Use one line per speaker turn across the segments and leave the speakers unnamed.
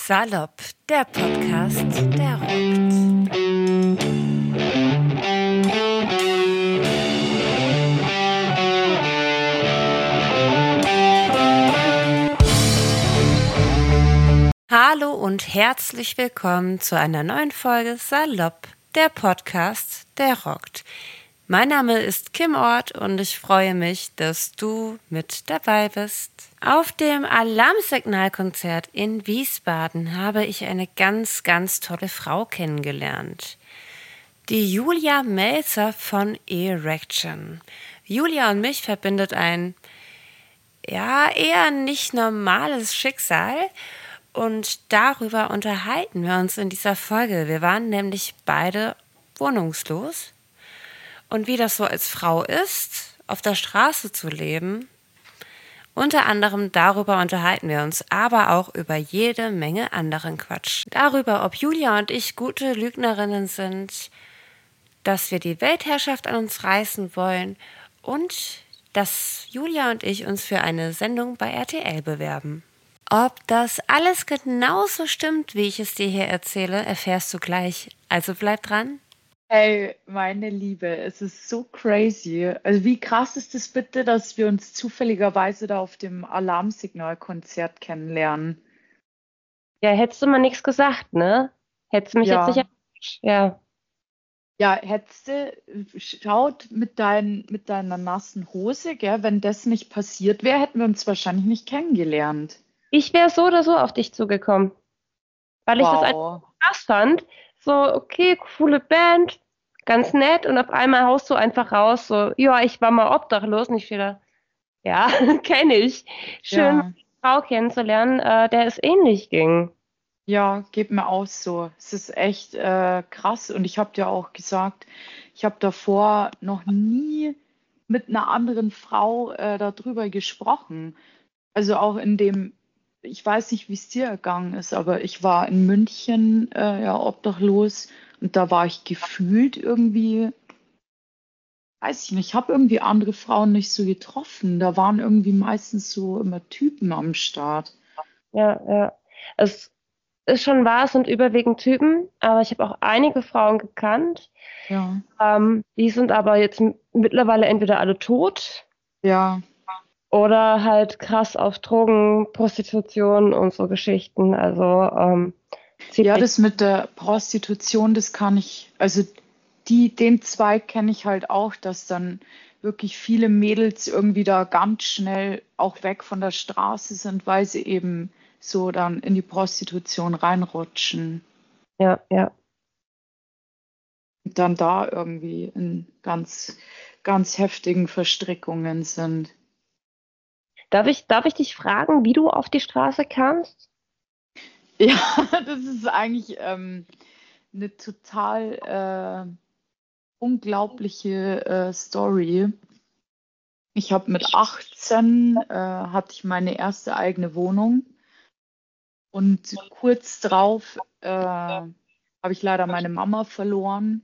Salopp, der Podcast, der rockt. Hallo und herzlich willkommen zu einer neuen Folge Salopp, der Podcast, der rockt. Mein Name ist Kim Ort und ich freue mich, dass du mit dabei bist. Auf dem Alarmsignalkonzert in Wiesbaden habe ich eine ganz, ganz tolle Frau kennengelernt. Die Julia Melzer von Erection. Julia und mich verbindet ein, eher nicht normales Schicksal. Und darüber unterhalten wir uns in dieser Folge. Wir waren nämlich beide wohnungslos. Und wie das so als Frau ist, auf der Straße zu leben, unter anderem darüber unterhalten wir uns, aber auch über jede Menge anderen Quatsch. Darüber, ob Julia und ich gute Lügnerinnen sind, dass wir die Weltherrschaft an uns reißen wollen und dass Julia und ich uns für eine Sendung bei RTL bewerben. Ob das alles genauso stimmt, wie ich es dir hier erzähle, erfährst du gleich. Also bleib dran.
Hey, meine Liebe, es ist so crazy. Also wie krass ist es bitte, dass wir uns zufälligerweise da auf dem Alarmsignalkonzert kennenlernen?
Ja, hättest du mal nichts gesagt, ne? Hättest du mich jetzt nicht
Ja,
erwischt. Ja.
ja, hättest du schaut mit deiner nassen Hose, gell? Wenn das nicht passiert wäre, hätten wir uns wahrscheinlich nicht kennengelernt.
Ich wäre so oder so auf dich zugekommen, weil ich das einfach
Wow.
krass fand. So, okay, coole Band, ganz nett. Und auf einmal haust du einfach raus, so, ja, ich war mal obdachlos. Und ich wieder, ja, kenne ich. Schön,
Ja,
eine Frau kennenzulernen, der es ähnlich ging.
ja, geht mir auch so. Es ist echt krass. Und ich habe dir auch gesagt, ich habe davor noch nie mit einer anderen Frau darüber gesprochen. Also auch in dem, ich weiß nicht, wie es dir ergangen ist, aber ich war in München ja obdachlos und da war ich gefühlt irgendwie, weiß ich nicht, ich habe irgendwie andere Frauen nicht so getroffen. Da waren irgendwie meistens so immer Typen am Start.
Ja, ja. Es ist schon wahr, es sind überwiegend Typen, aber ich habe auch einige Frauen gekannt.
Ja,
Die sind aber jetzt mittlerweile entweder alle tot
ja.
oder halt krass auf Drogen, Prostitution und so Geschichten. Also
Ja,
ziemlich.
das mit der Prostitution, das kann ich, also den Zweig kenne ich halt auch, dass dann wirklich viele Mädels irgendwie da ganz schnell auch weg von der Straße sind, weil sie eben so dann in die Prostitution reinrutschen
Ja, ja.
und dann da irgendwie in ganz, ganz heftigen Verstrickungen sind.
Darf ich dich fragen, wie du auf die Straße kamst?
Ja, das ist eigentlich eine total unglaubliche Story. Ich habe mit 18 hatte ich meine erste eigene Wohnung und kurz drauf habe ich leider meine Mama verloren.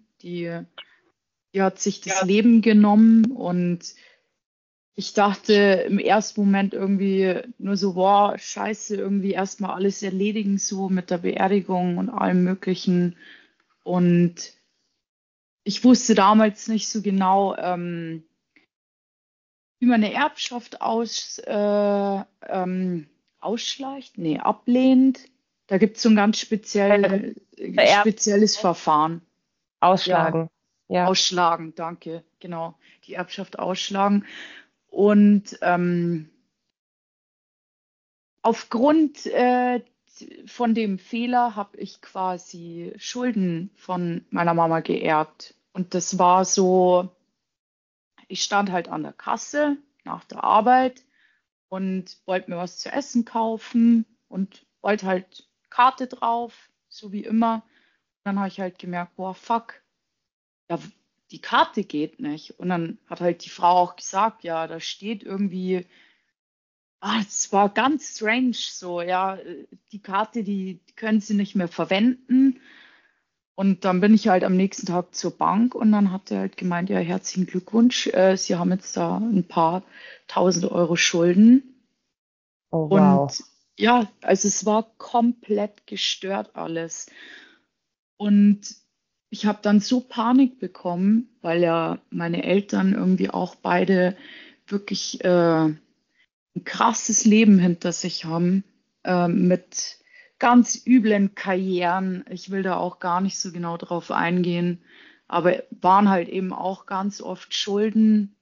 Die hat sich das Leben genommen und ich dachte im ersten Moment irgendwie nur so, boah, scheiße, irgendwie erstmal alles erledigen, so mit der Beerdigung und allem Möglichen. Und ich wusste damals nicht so genau, wie man eine Erbschaft ausschleicht, nee, ablehnt. Da gibt es so ein ganz
Vererbt,
spezielles Verfahren. Ja,
ausschlagen. Ja.
ausschlagen, danke, genau. Die Erbschaft ausschlagen. Und aufgrund von dem Fehler habe ich quasi Schulden von meiner Mama geerbt. Und das war so, ich stand halt an der Kasse nach der Arbeit und wollte mir was zu essen kaufen und wollte halt Karte drauf, so wie immer. Dann habe ich halt gemerkt, boah, fuck, ja, die Karte geht nicht. Und dann hat halt die Frau auch gesagt, ja, da steht irgendwie, es war ganz strange so, ja, die Karte, die können Sie nicht mehr verwenden. Und dann bin ich halt am nächsten Tag zur Bank und dann hat er halt gemeint, ja, herzlichen Glückwunsch, Sie haben jetzt da ein paar tausend Euro Schulden.
Oh, wow.
Und ja, also es war komplett gestört alles. Und ich habe dann so Panik bekommen, weil ja meine Eltern irgendwie auch beide wirklich ein krasses Leben hinter sich haben, mit ganz üblen Karrieren. Ich will da auch gar nicht so genau drauf eingehen, aber waren halt eben auch ganz oft Schulden,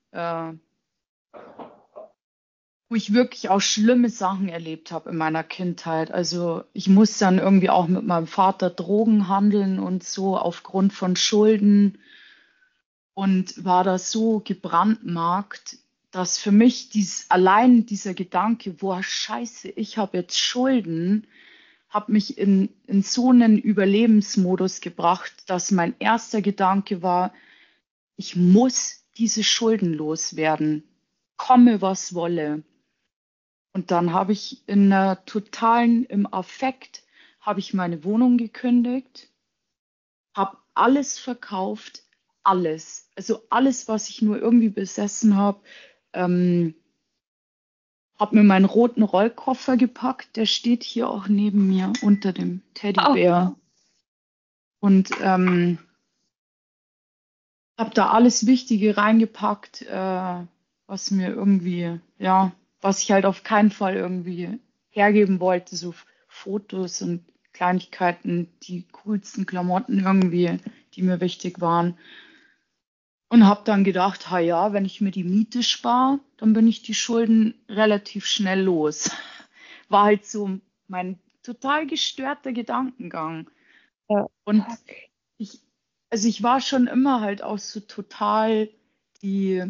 wo ich wirklich auch schlimme Sachen erlebt habe in meiner Kindheit. Also ich musste dann irgendwie auch mit meinem Vater Drogen handeln und so aufgrund von Schulden und war da so gebrandmarkt, dass für mich allein dieser Gedanke, boah, scheiße, ich habe jetzt Schulden, hat mich in so einen Überlebensmodus gebracht, dass mein erster Gedanke war, ich muss diese Schulden loswerden, komme was wolle. Und dann habe ich im Affekt, habe ich meine Wohnung gekündigt, habe alles verkauft, alles. Also alles, was ich nur irgendwie besessen habe. Ähm, habe mir meinen roten Rollkoffer gepackt, der steht hier auch neben mir unter dem
Oh,
Teddybär. Und habe da alles Wichtige reingepackt, was mir irgendwie, ja, was ich halt auf keinen Fall irgendwie hergeben wollte, so Fotos und Kleinigkeiten, die coolsten Klamotten irgendwie, die mir wichtig waren. Und habe dann gedacht, ha ja, wenn ich mir die Miete spare, dann bin ich die Schulden relativ schnell los. War halt so mein total gestörter Gedankengang.
ja.
Und ich, also ich war schon immer halt auch so total die,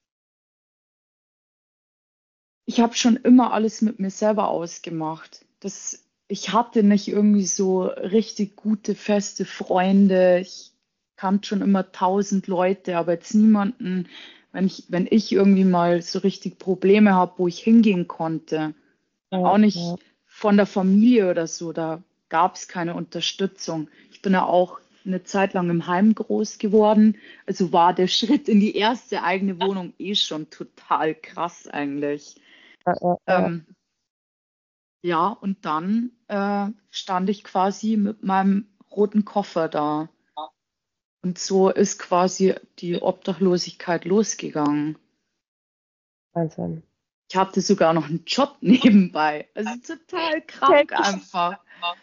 ich habe schon immer alles mit mir selber ausgemacht. Ich hatte nicht irgendwie so richtig gute, feste Freunde. Ich kannte schon immer 1000 Leute, aber jetzt niemanden, wenn ich irgendwie mal so richtig Probleme habe, wo ich hingehen konnte.
Ja,
Auch nicht
ja.
von der Familie oder so, da gab es keine Unterstützung. Ich bin ja auch eine Zeit lang im Heim groß geworden, also war der Schritt in die erste eigene Wohnung eh schon total krass eigentlich.
Ja, ja, ja.
Ähm, ja, und dann stand ich quasi mit meinem roten Koffer da. Und so ist quasi die Obdachlosigkeit losgegangen.
Wahnsinn.
Ich hatte sogar noch einen Job nebenbei. Also total krank einfach.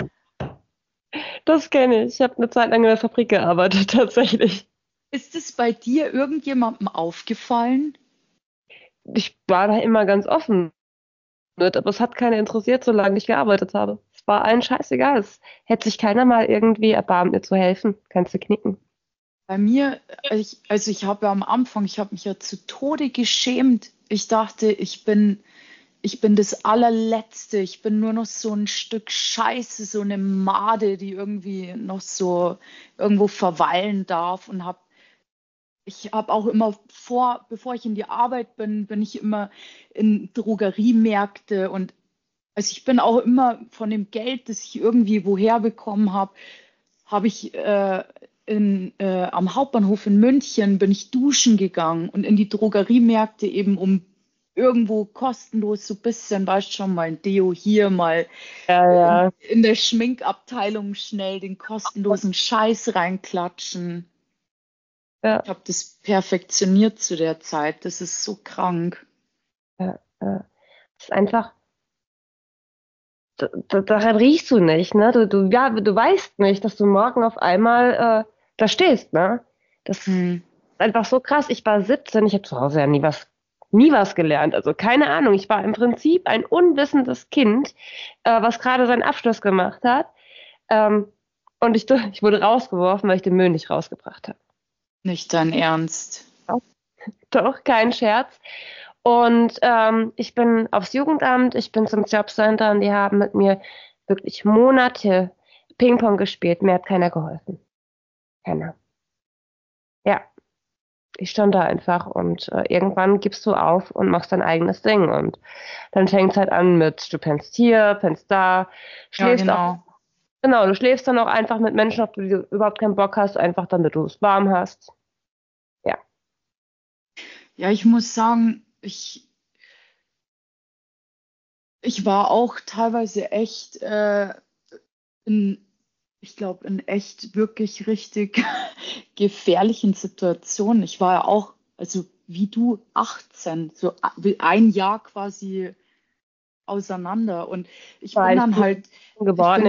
Das kenne ich. Ich habe eine Zeit lang in der Fabrik gearbeitet, tatsächlich.
Ist es bei dir irgendjemandem aufgefallen?
Ich war da immer ganz offen mit, aber es hat keiner interessiert, solange ich gearbeitet habe. Es war allen scheißegal. Es hätte sich keiner mal irgendwie erbarmt, mir zu helfen. Kannst du knicken.
Bei mir, also ich habe ja am Anfang, ich habe mich ja zu Tode geschämt. Ich dachte, ich bin das allerletzte. Ich bin nur noch so ein Stück Scheiße, so eine Made, die irgendwie noch so irgendwo verweilen darf. Ich habe auch immer bevor ich in die Arbeit bin ich immer in Drogeriemärkte und also ich bin auch immer von dem Geld, das ich irgendwie woher bekommen habe, habe ich am Hauptbahnhof in München bin ich duschen gegangen und in die Drogeriemärkte eben, um irgendwo kostenlos so ein bisschen, weißt schon, mal ein Deo hier, mal
Ja, ja.
in der Schminkabteilung schnell den kostenlosen Scheiß reinklatschen.
Ja,
Ich habe das perfektioniert zu der Zeit. Das ist so krank.
ja, ja. Es ist einfach, daran riechst du nicht, ne? Ja, du weißt nicht, dass du morgen auf einmal da stehst, ne? Das ist
Hm.
einfach so krass. Ich war 17, ich habe zu Hause ja nie was gelernt. Also keine Ahnung. Ich war im Prinzip ein unwissendes Kind, was gerade seinen Abschluss gemacht hat. Ähm, und ich wurde rausgeworfen, weil ich den Müll nicht rausgebracht habe.
Nicht dein Ernst.
Doch, kein Scherz. Und ich bin aufs Jugendamt, ich bin zum Jobcenter und die haben mit mir wirklich Monate Ping-Pong gespielt. Mir hat keiner geholfen. Keiner. Ja, ich stand da einfach und irgendwann gibst du auf und machst dein eigenes Ding. Und dann fängt es halt an mit, du pennst hier, pennst da,
Ja,
schläfst auch,
genau.
genau, du schläfst dann auch einfach mit Menschen, auf die du überhaupt keinen Bock hast, einfach damit du es warm hast. Ja,
Ja, ich muss sagen, Ich war auch teilweise echt in, ich glaube, in echt wirklich richtig gefährlichen Situationen. Ich war ja auch, also wie du, 18, so wie ein Jahr quasi auseinander. Und ich
War
bin
ein
dann
Kind
halt, ich
geworden.
bin,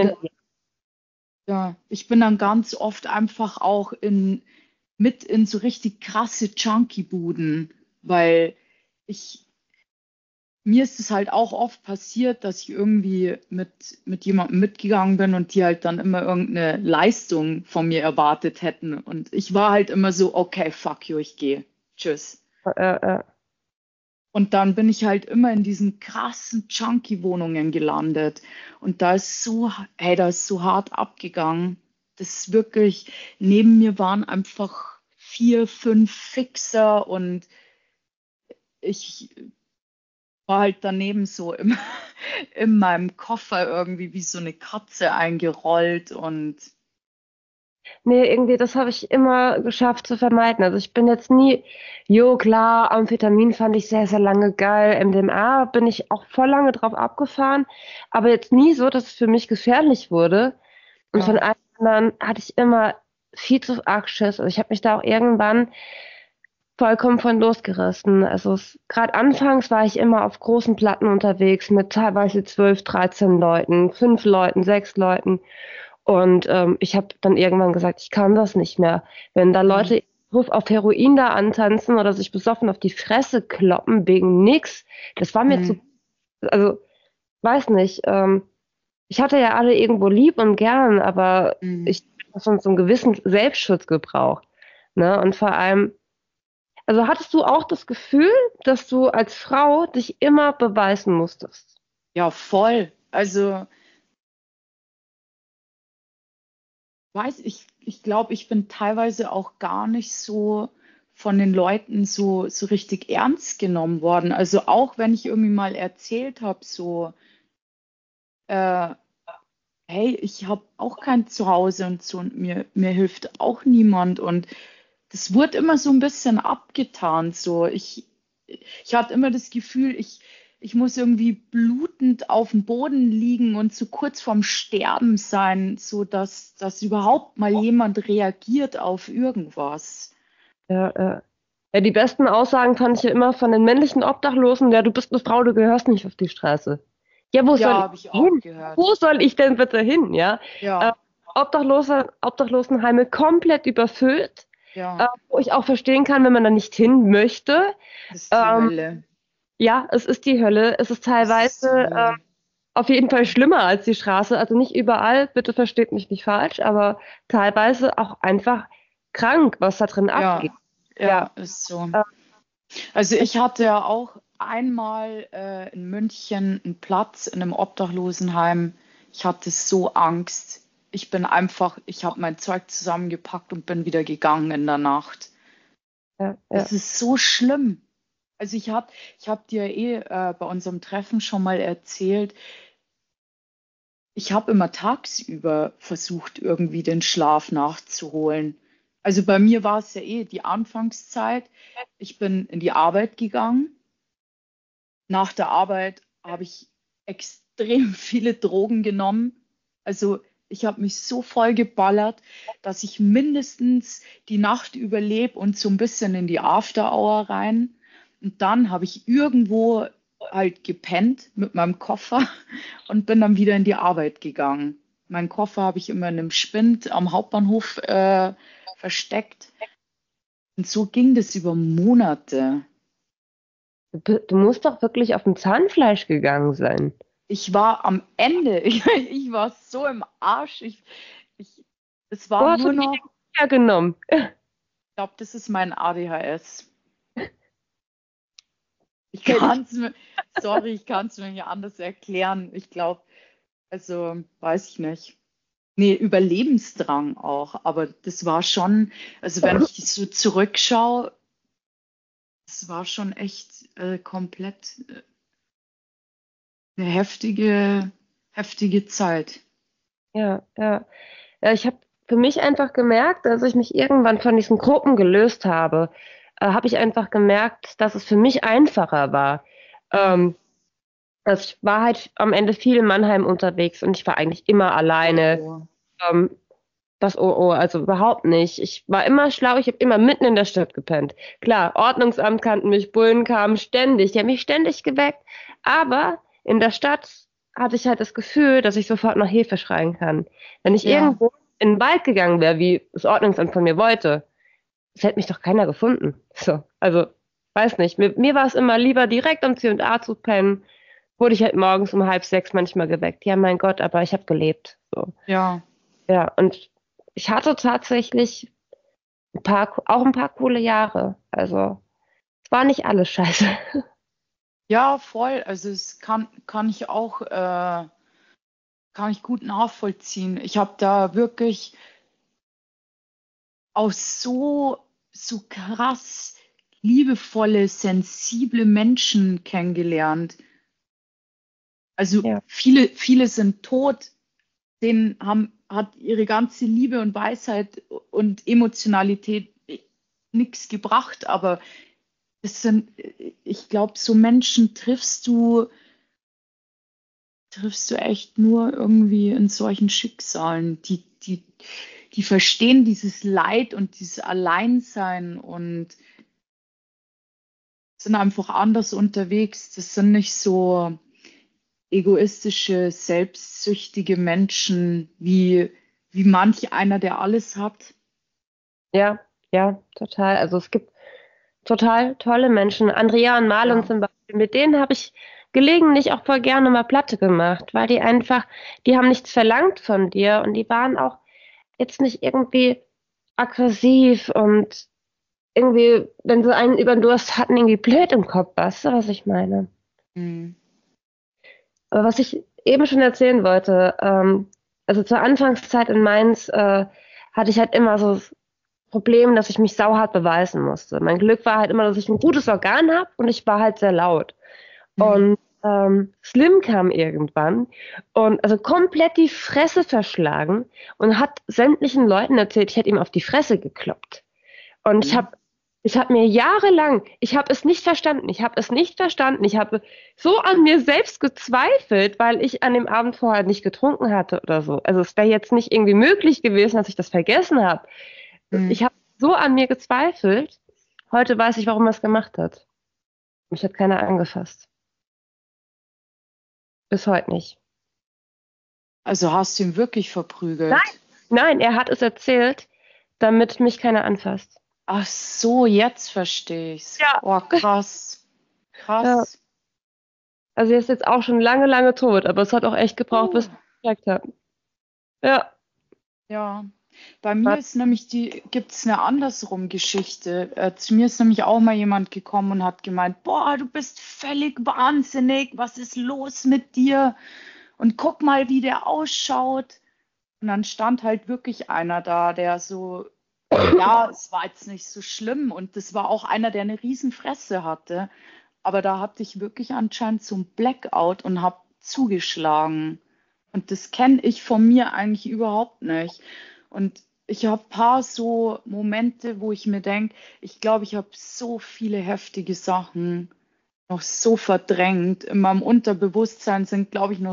ja, ich bin dann ganz oft einfach auch mit in so richtig krasse Junkie-Buden, weil ich, mir ist es halt auch oft passiert, dass ich irgendwie mit jemandem mitgegangen bin und die halt dann immer irgendeine Leistung von mir erwartet hätten. Und ich war halt immer so, okay, fuck you, ich gehe. Tschüss.
Äh,
Und dann bin ich halt immer in diesen krassen Junkie-Wohnungen gelandet. Und da ist so hart abgegangen. Das ist wirklich, neben mir waren einfach 4, 5 Fixer und ich war halt daneben so in meinem Koffer irgendwie wie so eine Katze eingerollt und
Nee, irgendwie, das habe ich immer geschafft zu vermeiden. Also ich bin jetzt nie, jo klar, Amphetamin fand ich sehr, sehr lange geil. MDMA bin ich auch voll lange drauf abgefahren, aber jetzt nie so, dass es für mich gefährlich wurde. Und von
ja,
allen anderen hatte ich immer viel zu arg Schiss. Also ich habe mich da auch irgendwann vollkommen von losgerissen. Also gerade anfangs war ich immer auf großen Platten unterwegs mit teilweise 12, 13 Leuten, 5 Leuten, 6 Leuten. Und ich habe dann irgendwann gesagt, ich kann das nicht mehr. Wenn da
ja,
Leute auf Heroin da antanzen oder sich besoffen auf die Fresse kloppen wegen nix, das war mir zu,
hm,
also weiß nicht. Ich hatte ja alle irgendwo lieb und gern, aber
hm.
ich habe schon so einen gewissen Selbstschutz gebraucht. Ne? Und vor allem, also hattest du auch das Gefühl, dass du als Frau dich immer beweisen musstest?
Ja, voll. Also, ich glaube, ich bin teilweise auch gar nicht so von den Leuten so richtig ernst genommen worden. Also auch wenn ich irgendwie mal erzählt habe, so, äh, hey, ich habe auch kein Zuhause und so und mir hilft auch niemand. Und das wurde immer so ein bisschen abgetan. So, ich hatte immer das Gefühl, ich muss irgendwie blutend auf dem Boden liegen und so kurz vorm Sterben sein, so dass überhaupt mal jemand reagiert auf irgendwas.
Ja, ja, die besten Aussagen fand ich ja immer von den männlichen Obdachlosen, ja, du bist eine Frau, du gehörst nicht auf die Straße. Ja, wo
Ja,
soll ich
habe ich auch
hin?
gehört.
Wo soll ich denn bitte hin, ja? Äh,
Ja,
Obdachlosenheime komplett überfüllt,
ja,
wo ich auch verstehen kann, wenn man da nicht hin möchte.
das ist die
Ähm,
Hölle.
ja, es ist die Hölle. Es ist
Das ist die
teilweise
Hölle.
auf jeden Fall schlimmer als die Straße. Also nicht überall, bitte versteht mich nicht falsch, aber teilweise auch einfach krank, was da drin abgeht.
Ja,
Ja,
ja, ist so.
äh,
Also ich hatte ja auch einmal in München einen Platz in einem Obdachlosenheim. Ich hatte so Angst. Ich habe mein Zeug zusammengepackt und bin wieder gegangen in der Nacht.
ja.
Das ist so schlimm. Also ich hab dir bei unserem Treffen schon mal erzählt, ich habe immer tagsüber versucht, irgendwie den Schlaf nachzuholen. Also bei mir war es ja die Anfangszeit. Ich bin in die Arbeit gegangen. Nach der Arbeit habe ich extrem viele Drogen genommen. Also ich habe mich so voll geballert, dass ich mindestens die Nacht überlebe und so ein bisschen in die After Hour rein. Und dann habe ich irgendwo halt gepennt mit meinem Koffer und bin dann wieder in die Arbeit gegangen. Meinen Koffer habe ich immer in einem Spind am Hauptbahnhof versteckt. Und so ging das über Monate.
Du musst doch wirklich auf dem Zahnfleisch gegangen sein.
Ich war am Ende. Ich war so im Arsch. Ich, es
Wo
war
hast du
nur
die
noch,
hergenommen?
ich glaube, das ist mein ADHS. Ich
Kenn ich.
kann es mir, sorry, ich kann es mir nicht anders erklären. Ich glaube, also weiß ich nicht. Nee, Überlebensdrang auch. Aber das war schon, also wenn ich so zurückschaue, das war schon echt komplett eine heftige Zeit.
Ja, ja. Ja, ich habe für mich einfach gemerkt, als ich mich irgendwann von diesen Gruppen gelöst habe ich einfach gemerkt, dass es für mich einfacher war.
Ja,
Ähm, Also ich war halt am Ende viel in Mannheim unterwegs und ich war eigentlich immer alleine.
Oh.
Ähm, also überhaupt nicht. Ich war immer schlau, ich habe immer mitten in der Stadt gepennt. Klar, Ordnungsamt kannten mich, Bullen kamen ständig, die haben mich ständig geweckt. Aber in der Stadt hatte ich halt das Gefühl, dass ich sofort nach Hilfe schreien kann. Wenn ich
Ja,
irgendwo in den Wald gegangen wäre, wie das Ordnungsamt von mir wollte, es hätte mich doch keiner gefunden. So, also, weiß nicht. Mir war es immer lieber, direkt am C&A zu pennen. Wurde ich halt morgens um 5:30 manchmal geweckt. Ja, mein Gott, aber ich habe gelebt. So.
ja.
Ja, und ich hatte tatsächlich auch ein paar coole Jahre. Also, es war nicht alles scheiße.
Ja, voll. Also es kann ich auch, kann ich gut nachvollziehen. Ich habe da wirklich auch so krass liebevolle, sensible Menschen kennengelernt. Also
Ja,
viele sind tot, hat ihre ganze Liebe und Weisheit und Emotionalität nichts gebracht, aber ich glaube, so Menschen triffst du echt nur irgendwie in solchen Schicksalen, die verstehen dieses Leid und dieses Alleinsein und sind einfach anders unterwegs. Das sind nicht so egoistische, selbstsüchtige Menschen wie manch einer, der alles hat.
ja, ja, total. Also es gibt total tolle Menschen. Andrea und Marlon
Ja.
zum Beispiel, mit denen habe ich gelegentlich auch voll gerne mal Platte gemacht, weil die haben nichts verlangt von dir und die waren auch jetzt nicht irgendwie aggressiv und irgendwie, wenn sie einen über den Durst hatten, irgendwie blöd im Kopf, weißt du, was ich meine?
Hm.
Aber was ich eben schon erzählen wollte, also zur Anfangszeit in Mainz hatte ich halt immer so das Problem, dass ich mich sauhart beweisen musste. Mein Glück war halt immer, dass ich ein gutes Organ habe und ich war halt sehr laut.
Hm.
Und Slim kam irgendwann und also komplett die Fresse verschlagen und hat sämtlichen Leuten erzählt, ich hätte ihm auf die Fresse gekloppt. Und ich habe mir jahrelang, ich habe es nicht verstanden, ich habe es nicht verstanden, ich habe so an mir selbst gezweifelt, weil ich an dem Abend vorher nicht getrunken hatte oder so. Also es wäre jetzt nicht irgendwie möglich gewesen, dass ich das vergessen habe.
Hm.
Ich habe so an mir gezweifelt. Heute weiß ich, warum er es gemacht hat. Mich hat keiner angefasst. Bis heute nicht.
Also hast du ihn wirklich
Nein,
verprügelt?
nein, er hat es erzählt, damit mich keiner anfasst.
Ach so, jetzt verstehe ich's.
Ja.
Oh, krass.
Ja,
Krass.
also er ist jetzt auch schon lange, lange tot, aber es hat auch echt gebraucht,
Uh.
bis ich es gecheckt habe. Ja.
Ja, bei mir gibt es eine andersrum Geschichte. Zu mir ist nämlich auch mal jemand gekommen und hat gemeint, boah, du bist völlig wahnsinnig, was ist los mit dir? Und guck mal, wie der ausschaut. Und dann stand halt wirklich einer da, der so, ja, es war jetzt nicht so schlimm und das war auch einer, der eine Riesenfresse hatte. Aber da hatte ich wirklich anscheinend so ein Blackout und habe zugeschlagen. Und das kenne ich von mir eigentlich überhaupt nicht. Und ich habe ein paar so Momente, wo ich mir denke, ich glaube, ich habe so viele heftige Sachen noch so verdrängt. In meinem Unterbewusstsein sind, glaube ich, noch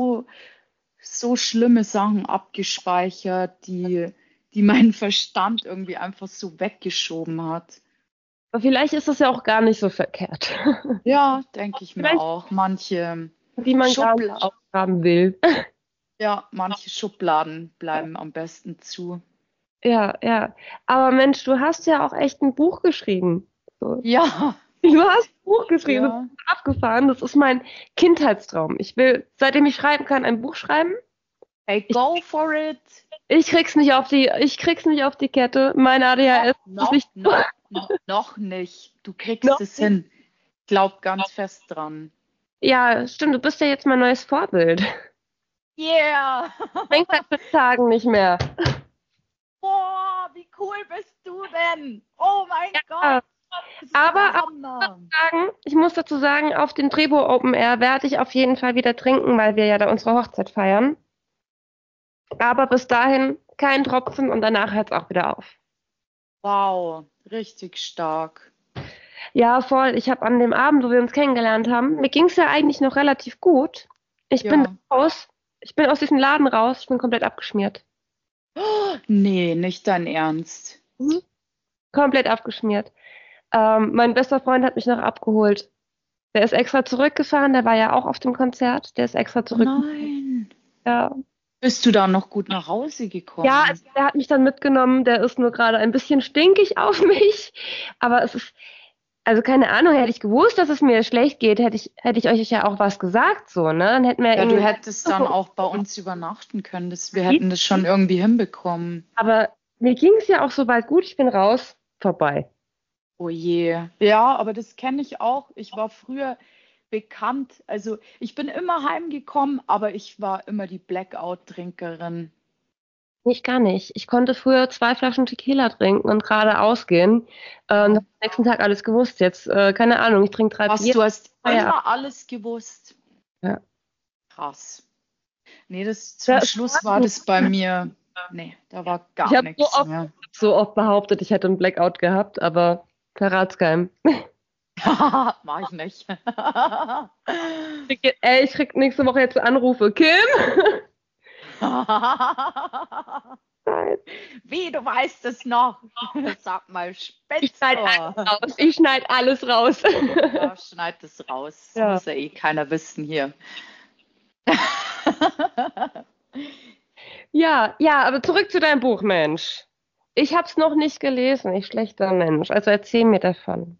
so schlimme Sachen abgespeichert, die mein Verstand irgendwie einfach so weggeschoben hat.
Aber vielleicht ist das ja auch gar nicht so verkehrt.
Ja, denke ich mir
Vielleicht,
auch. Manche
die man gar nicht
Schubladen,
aufgraben will.
ja, manche Schubladen bleiben am besten zu.
Ja, ja. Aber Mensch, du hast ja auch echt ein Buch geschrieben. So.
Ja,
Du hast ein Buch geschrieben, das
ja.
ist abgefahren. Das ist mein Kindheitstraum. Ich will, seitdem ich schreiben kann, ein Buch schreiben.
Hey,
Ich,
go for it.
ich krieg's nicht auf die Kette. Mein
Noch,
ADHS ist
noch,
nicht
noch, noch nicht. Du kriegst
noch.
es hin. Glaub ganz fest dran.
Ja, stimmt, du bist ja jetzt mein neues Vorbild.
Yeah!
Bringt halt mit Tagen nicht mehr.
Boah, wie cool bist du denn? Oh mein
Ja,
Gott, das ist
aber
der Hammer.
ich muss dazu sagen, auf den Trebo Open Air werde ich auf jeden Fall wieder trinken, weil wir ja da unsere Hochzeit feiern. Aber bis dahin kein Tropfen und danach hört es auch wieder auf.
Wow, richtig stark.
Ja, voll. Ich habe an dem Abend, wo wir uns kennengelernt haben, mir ging es ja eigentlich noch relativ gut. Ich bin
Ja.
raus, ich bin aus diesem Laden raus, ich bin komplett abgeschmiert.
Oh, nee, nicht dein Ernst.
Mhm. Komplett abgeschmiert. Mein bester Freund hat mich noch abgeholt. Der ist extra zurückgefahren, der war ja auch auf dem Konzert. Der ist extra
Oh
zurück.
nein.
Ja,
Bist du da noch gut nach Hause
ja,
gekommen?
also der hat mich dann mitgenommen. Der ist nur gerade ein bisschen stinkig auf mich. Aber es ist, also keine Ahnung, hätte ich gewusst, dass es mir schlecht geht, hätte ich euch ja auch was gesagt, so, ne? Dann hätten wir
Ja, du
irgendwie.
hättest dann auch bei uns übernachten können. Wir hätten das schon irgendwie hinbekommen.
Aber mir ging es ja auch so bald gut, ich bin raus, vorbei.
Oh je. Ja, aber das kenne ich auch. Ich war früher bekannt. Also ich bin immer heimgekommen, aber ich war immer die Blackout-Trinkerin.
Nicht gar nicht. Ich konnte früher 2 Flaschen Tequila trinken und gerade ausgehen. Hab am nächsten Tag alles gewusst. Jetzt, keine Ahnung, ich trinke 3 Bier.
Du hast
Feierabend.
immer alles gewusst.
Ja.
Krass. Nee, das zum
Ja,
Schluss war das bei mir. Nee, da war
ich
gar
habe
nichts mehr.
so oft behauptet, ich hätte einen Blackout gehabt, aber verrat's keinem.
Mach ich nicht.
Ich krieg nächste Woche jetzt Anrufe. Kim?
Wie, du weißt es noch? Sag mal,
Ich schneide alles
Spätzle.
raus. Ich schneide alles raus.
Ja, schneid es raus.
Ja.
Muss ja eh keiner wissen hier.
Ja, ja, aber zurück zu deinem Buch, Mensch. Ich hab's noch nicht gelesen, ich schlechter Mensch. Also erzähl mir davon.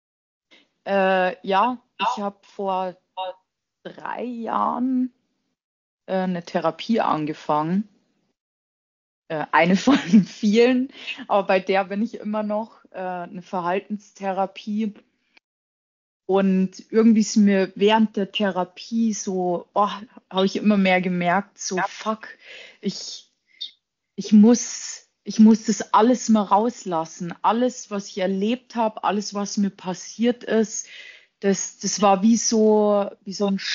Ja, ich habe vor 3 Jahren eine Therapie angefangen. Eine von vielen, aber bei der bin ich immer noch eine Verhaltenstherapie. Und irgendwie ist mir während der Therapie so, oh, habe ich immer mehr gemerkt, so fuck, ich, ich muss das alles mal rauslassen. Alles, was ich erlebt habe, alles, was mir passiert ist, das war wie so ein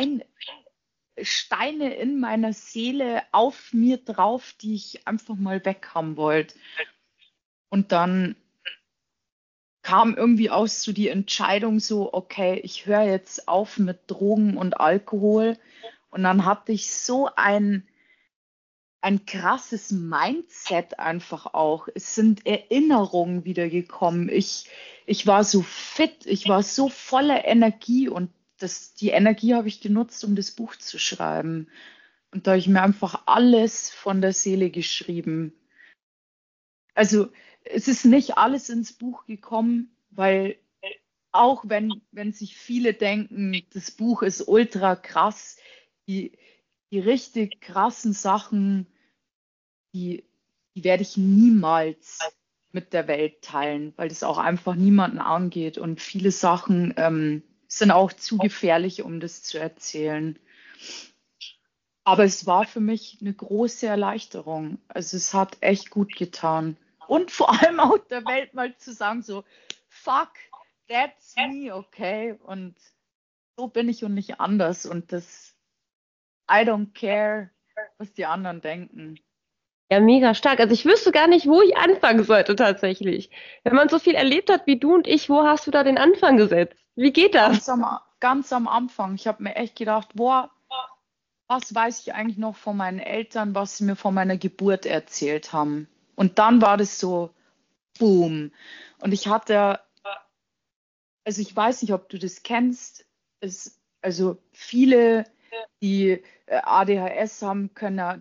Steine in meiner Seele auf mir drauf, die ich einfach mal weg haben wollte. Und dann kam irgendwie aus so die Entscheidung so, okay, ich höre jetzt auf mit Drogen und Alkohol. Und dann hatte ich so ein krasses Mindset einfach auch. Es sind Erinnerungen wieder gekommen. Ich war so fit, ich war so voller Energie und die Energie habe ich genutzt, um das Buch zu schreiben. Und da habe ich mir einfach alles von der Seele geschrieben. Also es ist nicht alles ins Buch gekommen, weil auch wenn sich viele denken, das Buch ist ultra krass, die, die richtig krassen Sachen, die, die werde ich niemals mit der Welt teilen, weil das auch einfach niemanden angeht. Und viele Sachen sind auch zu gefährlich, um das zu erzählen. Aber es war für mich eine große Erleichterung. Also es hat echt gut getan. Und vor allem auch der Welt mal zu sagen, so, fuck, that's me, okay? Und so bin ich und nicht anders. Und I don't care, was die anderen denken.
Ja, mega stark. Also ich wüsste gar nicht, wo ich anfangen sollte tatsächlich. Wenn man so viel erlebt hat wie du und ich, wo hast du da den Anfang gesetzt? Wie geht das?
Ganz am Anfang. Ich habe mir echt gedacht, boah, was weiß ich eigentlich noch von meinen Eltern, was sie mir von meiner Geburt erzählt haben. Und dann war das so, boom. Und ich hatte, also ich weiß nicht, ob du das kennst, also viele, die ADHS haben, können ja,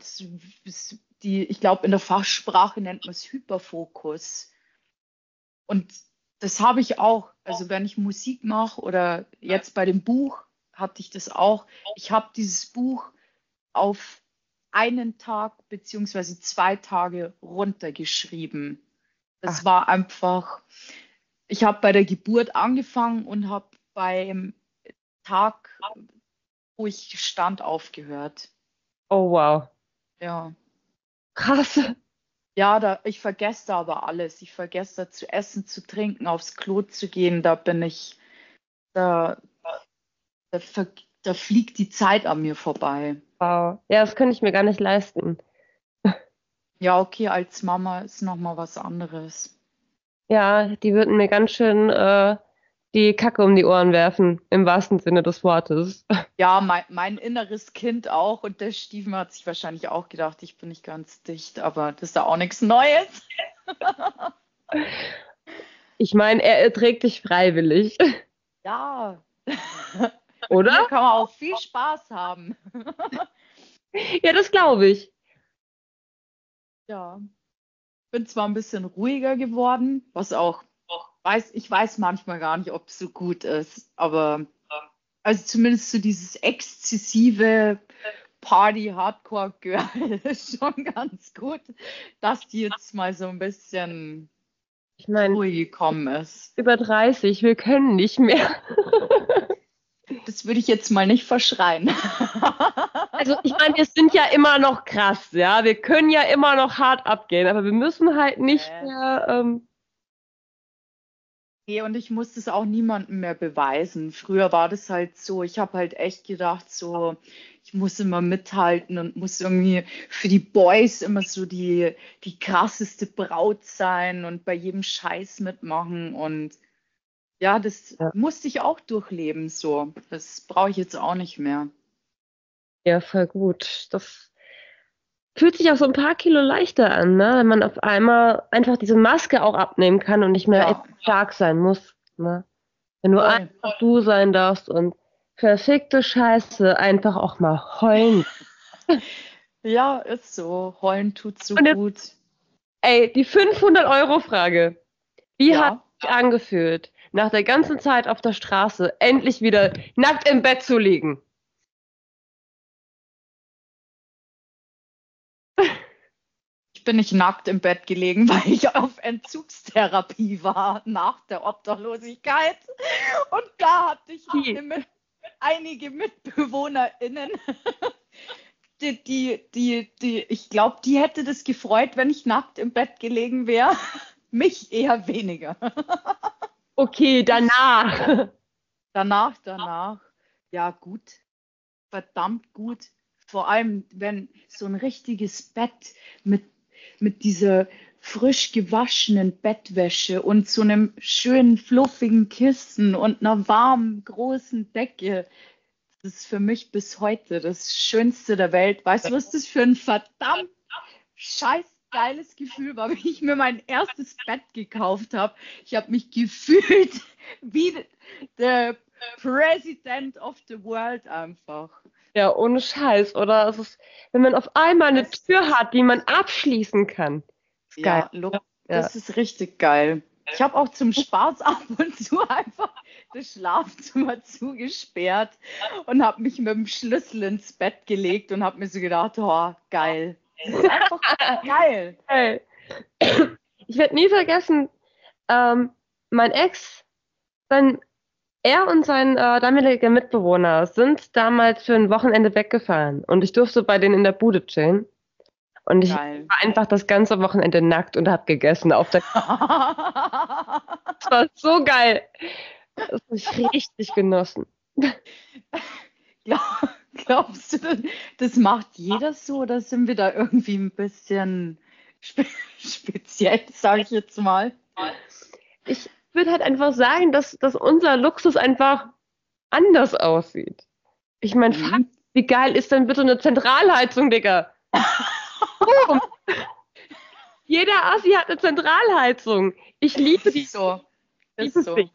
ich glaube, in der Fachsprache nennt man es Hyperfokus. Und das habe ich auch. Also wenn ich Musik mache oder jetzt bei dem Buch hatte ich das auch. Ich habe dieses Buch auf einen Tag beziehungsweise 2 Tage runtergeschrieben. Das
Ach,
war einfach, ich habe bei der Geburt angefangen und habe beim Tag, wo ich stand, aufgehört.
oh wow.
Ja.
Krass.
Ja, ich vergesse da aber alles. Ich vergesse da zu essen, zu trinken, aufs Klo zu gehen. Da, da, ver, da fliegt die Zeit an mir vorbei.
Wow. Ja, das könnte ich mir gar nicht leisten.
Ja, okay, als Mama ist nochmal was anderes.
Ja, die würden mir ganz schön die Kacke um die Ohren werfen, im wahrsten Sinne des Wortes.
Ja, mein inneres Kind auch. Und der Stiefen hat sich wahrscheinlich auch gedacht, ich bin nicht ganz dicht, aber das ist ja auch nichts Neues.
Ich meine, er erträgt dich freiwillig,
Ja, hier
oder?
kann man auch viel Spaß haben.
Ja, das glaube ich.
Ja, bin zwar ein bisschen ruhiger geworden, was auch ich weiß manchmal gar nicht, ob es so gut ist, aber also zumindest so dieses exzessive Party-Hardcore-Girl ist schon ganz gut, dass die jetzt mal so ein bisschen
Ich
zur
meine,
Ruhe gekommen ist.
über 30, wir können nicht mehr.
Das würde ich jetzt mal nicht verschreien.
Also ich meine, wir sind ja immer noch krass, ja. Wir können ja immer noch hart abgehen, aber wir müssen halt nicht mehr.
Nee, und ich muss das auch niemandem mehr beweisen. Früher war das halt so, ich habe halt echt gedacht, so, ich muss immer mithalten und muss irgendwie für die Boys immer so die krasseste Braut sein und bei jedem Scheiß mitmachen. Und ja, das
Ja.
musste ich auch durchleben, so. Das brauche ich jetzt auch nicht mehr.
Ja, voll gut. Das fühlt sich auch so ein paar Kilo leichter an, ne? Wenn man auf einmal einfach diese Maske auch abnehmen kann und nicht mehr
Ja,
stark sein muss, ne? Wenn du
voll.
einfach du sein darfst und verfickte Scheiße einfach auch mal heulen.
Ja, ist so. Heulen tut so
Und jetzt,
gut.
ey, die 500-Euro-Frage. Wie hat
Ja.
es sich angefühlt, nach der ganzen Zeit auf der Straße endlich wieder nackt im Bett zu liegen?
Ich bin nicht nackt im Bett gelegen, weil ich auf Entzugstherapie war nach der Obdachlosigkeit. Und da hatte ich einige MitbewohnerInnen, ich glaube, die hätte das gefreut, wenn ich nackt im Bett gelegen wäre. Mich eher weniger.
Okay, danach.
Danach, ja gut, verdammt gut. Vor allem, wenn so ein richtiges Bett mit dieser frisch gewaschenen Bettwäsche und so einem schönen, fluffigen Kissen und einer warmen, großen Decke. Das ist für mich bis heute das Schönste der Welt. Weißt du, was das für ein verdammt scheiß geiles Gefühl war, wie ich mir mein erstes Bett gekauft habe? Ich habe mich gefühlt wie der President of the World einfach.
Ja, ohne Scheiß, oder? Es ist, wenn man auf einmal eine Tür hat, die man abschließen kann. Ist geil.
Ja, look,
Ja.
das ist richtig geil. Ich habe auch zum Spaß ab und zu einfach das Schlafzimmer zugesperrt und habe mich mit dem Schlüssel ins Bett gelegt und habe mir so gedacht, oh, geil. Das ist einfach geil.
Hey. Ich werde nie vergessen, mein Ex, er und sein damaliger Mitbewohner sind damals für ein Wochenende weggefahren und ich durfte bei denen in der Bude chillen. Und ich
Geil.
war einfach das ganze Wochenende nackt und habe gegessen auf der. Das war so geil. Das habe ich richtig genossen.
Glaubst du, das macht jeder so oder sind wir da irgendwie ein bisschen speziell, sage ich jetzt mal?
Ich würde halt einfach sagen, dass unser Luxus einfach anders aussieht. Ich meine,
Mhm.
wie geil ist denn bitte eine Zentralheizung, Digga? Boom. Jeder Assi hat eine Zentralheizung. Ich liebe die.
Ist so. Ist
liebe
so.
sie.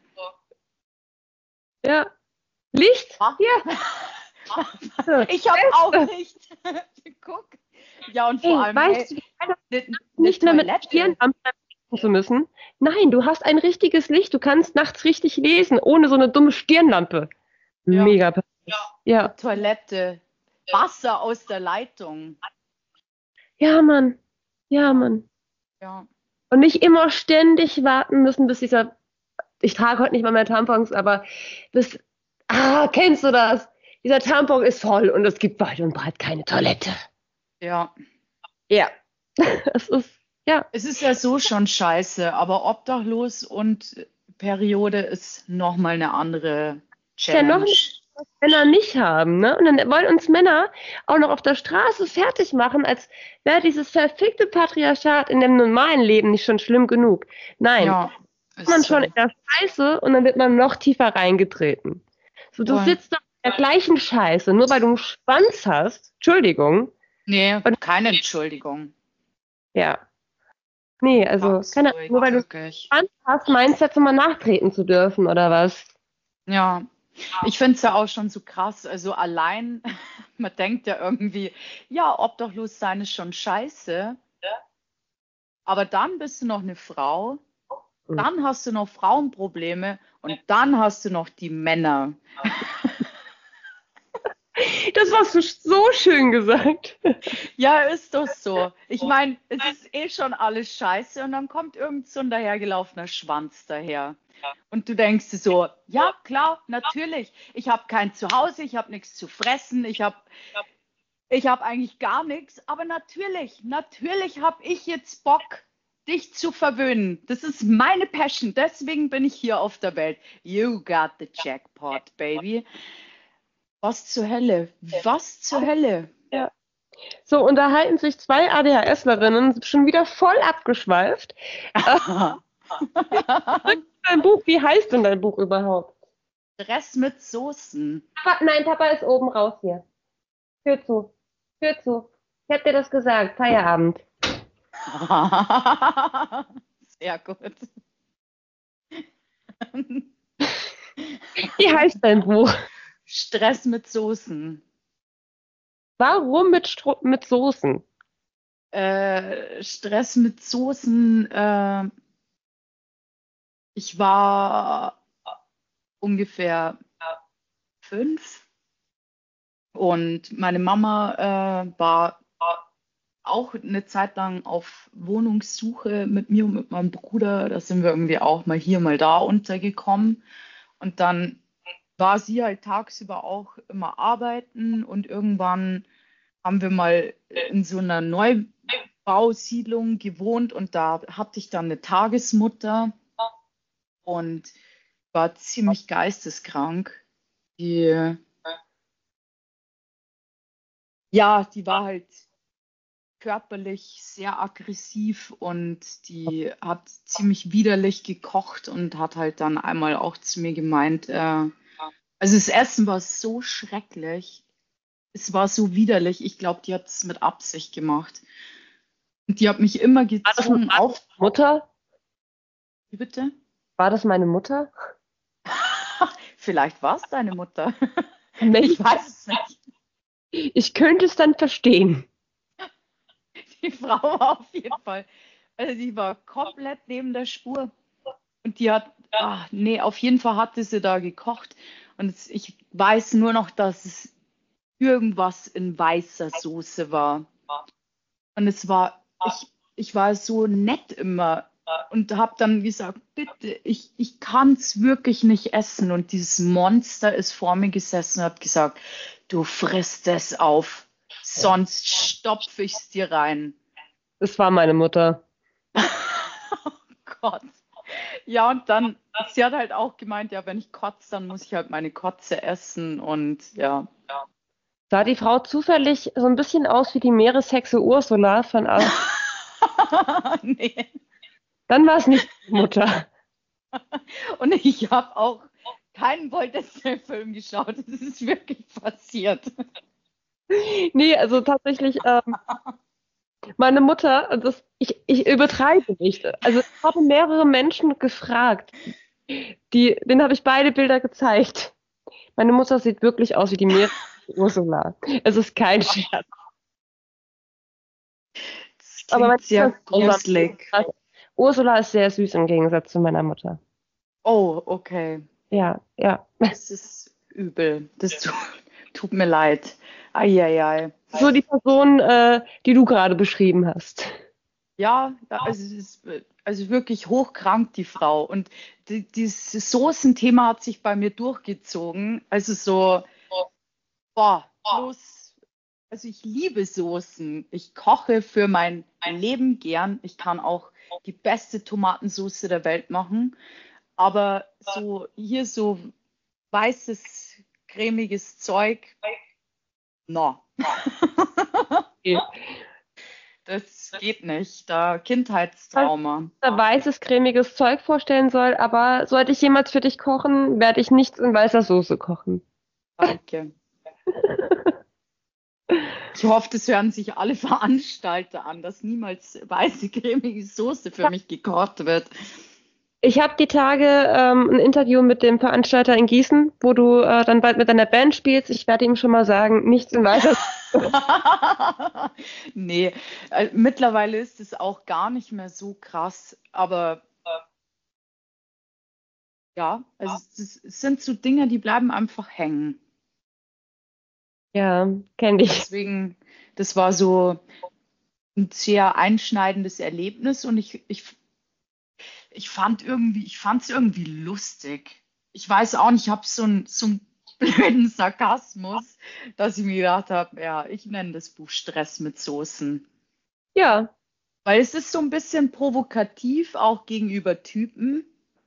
Ja. Licht?
Ah.
Hier.
Ich habe auch nicht. Guck. Ja, und vor
Hey,
allem,
weißt du, nicht mehr mit
Toilette.
Stirnlampen zu müssen. Nein, du hast ein richtiges Licht. Du kannst nachts richtig lesen, ohne so eine dumme Stirnlampe.
Ja.
Mega perfekt. Ja.
Toilette. Wasser aus der Leitung.
Ja, Mann. Ja, Mann.
Ja.
Und nicht immer ständig warten müssen, bis ich trage heute nicht mal mehr Tampons, aber kennst du das? Dieser Tampon ist voll und es gibt weit und breit keine Toilette.
Ja.
Ja. Es ist, ja.
Es ist ja so schon scheiße, aber obdachlos und Periode ist nochmal eine andere
Ja, noch
Challenge.
nicht, was Männer nicht haben, ne? Und dann wollen uns Männer auch noch auf der Straße fertig machen, als wäre dieses verfickte Patriarchat in dem normalen Leben nicht schon schlimm genug. Nein,
Ja.
ist man
Ist
schon
so.
in der Scheiße und dann wird man noch tiefer reingetreten. So, du
Voll.
sitzt doch in der gleichen Scheiße, nur weil du einen Schwanz hast. Entschuldigung.
Nee,
Und,
keine Entschuldigung.
ja. Nee, also, keine Ahnung, nur weil du einen
Wirklich.
Schwanz hast, meinst du jetzt immer nachtreten zu dürfen, oder was?
Ja, ich finde es ja auch schon so krass. Also allein, man denkt ja irgendwie, ja, obdachlos sein ist schon scheiße. Aber dann bist du noch eine Frau,
Hm.
dann hast du noch Frauenprobleme und dann hast du noch die Männer.
Das hast du so schön gesagt.
Ja, ist doch so. Ich meine, es ist eh schon alles scheiße und dann kommt irgend so ein dahergelaufener Schwanz daher. Und du denkst dir so, ja, klar, natürlich. Ich habe kein Zuhause, ich habe nichts zu fressen, ich hab eigentlich gar nichts, aber natürlich habe ich jetzt Bock, dich zu verwöhnen. Das ist meine Passion, deswegen bin ich hier auf der Welt. You got the jackpot, baby. Was zur Hölle? Was zur Hölle?
Ja. So unterhalten sich zwei ADHSlerinnen, schon wieder voll abgeschweift. Dein Buch, wie heißt denn dein Buch überhaupt?
Stress mit Soßen.
Nein, Papa ist oben raus hier. Tür zu. Tür zu. Ich hab dir das gesagt. Feierabend.
Sehr gut.
Wie heißt dein Buch?
Stress mit Soßen.
Warum mit Soßen?
Stress mit Soßen. Ich war ungefähr 5 und meine Mama war auch eine Zeit lang auf Wohnungssuche mit mir und mit meinem Bruder. Da sind wir irgendwie auch mal hier, mal da untergekommen. Und dann war sie halt tagsüber auch immer arbeiten und irgendwann haben wir mal in so einer Neubausiedlung gewohnt und da hatte ich dann eine Tagesmutter und war ziemlich geisteskrank. Die, ja, die war halt körperlich sehr aggressiv und die hat ziemlich widerlich gekocht und hat halt dann einmal auch zu mir gemeint, also das Essen war so schrecklich, es war so widerlich, ich glaube, die hat es mit Absicht gemacht. Und die hat mich immer gezwungen auf.
Mutter?
Wie bitte?
War das meine Mutter?
Vielleicht war es deine Mutter.
Nicht.
Ich weiß es nicht.
Ich könnte es dann verstehen.
Die Frau war auf jeden Fall, also die war komplett neben der Spur. Und die hat, nee, auf jeden Fall hatte sie da gekocht. Und ich weiß nur noch, dass es irgendwas in weißer Soße war. Und es war, ich war so nett immer und habe dann gesagt, bitte, ich kann es wirklich nicht essen. Und dieses Monster ist vor mir gesessen und hat gesagt, du frisst es auf, sonst stopfe ich es dir rein.
Das war meine Mutter.
Oh Gott. Ja, und dann, sie hat halt auch gemeint, ja, wenn ich kotze, dann muss ich halt meine Kotze essen und ja.
Sah die Frau zufällig so ein bisschen aus wie die Meereshexe Ursula von
Nee.
Dann war es nicht die Mutter.
Und ich habe auch keinen Walt Disney-Film geschaut. Das ist wirklich passiert.
Nee, also tatsächlich, meine Mutter, ich übertreibe nicht. Also ich habe mehrere Menschen gefragt. Denen habe ich beide Bilder gezeigt. Meine Mutter sieht wirklich aus wie die Meereshexe Ursula. Es ist kein Scherz.
Das
Aber
klingt sehr gruselig.
Ursula ist sehr süß im Gegensatz zu meiner Mutter.
Oh, okay.
Ja, ja.
Das ist übel. Das tut mir leid. Eieiei.
So die Person, die du gerade beschrieben hast.
Ja, also, es ist also wirklich hochkrank, die Frau. Und dieses Soßenthema hat sich bei mir durchgezogen. Also so, boah, bloß, also ich liebe Soßen. Ich koche für mein Leben gern. Ich kann auch die beste Tomatensauce der Welt machen. Aber so hier so weißes, cremiges Zeug, no.
Okay.
das geht nicht. Da Kindheitstrauma.
Da weißes, cremiges Zeug vorstellen soll, aber sollte ich jemals für dich kochen, werde ich nichts in weißer Soße kochen.
Danke. Ich hoffe, das hören sich alle Veranstalter an, dass niemals weiße cremige Soße für mich gekocht wird.
Ich habe die Tage ein Interview mit dem Veranstalter in Gießen, wo du dann bald mit deiner Band spielst. Ich werde ihm schon mal sagen, nichts in weißer Soße.
Nee, mittlerweile ist es auch gar nicht mehr so krass, aber ja, also es sind so Dinge, die bleiben einfach hängen.
Ja, kenne ich.
Deswegen, das war so ein sehr einschneidendes Erlebnis und ich fand ich fand es irgendwie lustig. Ich weiß auch nicht, ich habe so einen blöden Sarkasmus, dass ich mir gedacht habe, ja, ich nenne das Buch Stress mit Soßen.
Ja,
Weil es ist so ein bisschen provokativ, auch gegenüber Typen.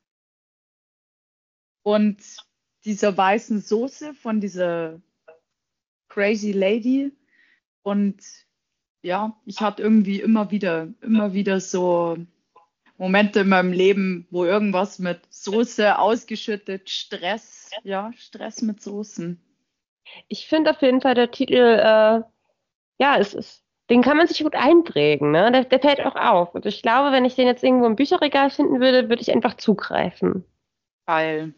Und dieser weißen Soße von dieser Crazy Lady. Und ja, ich hatte irgendwie immer wieder so Momente in meinem Leben, wo irgendwas mit Soße ausgeschüttet, Stress, ja, Stress mit Soßen.
ich finde auf jeden Fall der Titel, ja, den kann man sich gut einprägen, ne? Der fällt auch auf. Und ich glaube, wenn ich den jetzt irgendwo im Bücherregal finden würde, würde ich einfach zugreifen.
Geil.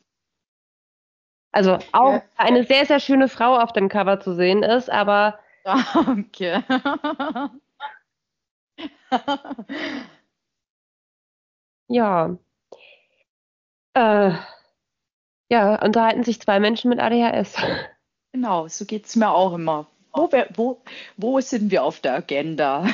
Also auch
Ja,
eine sehr, sehr schöne Frau auf dem Cover zu sehen ist, aber
danke.
ja, äh, ja, unterhalten sich zwei Menschen mit ADHS.
Genau, so geht es mir auch immer. Wo sind wir auf der Agenda?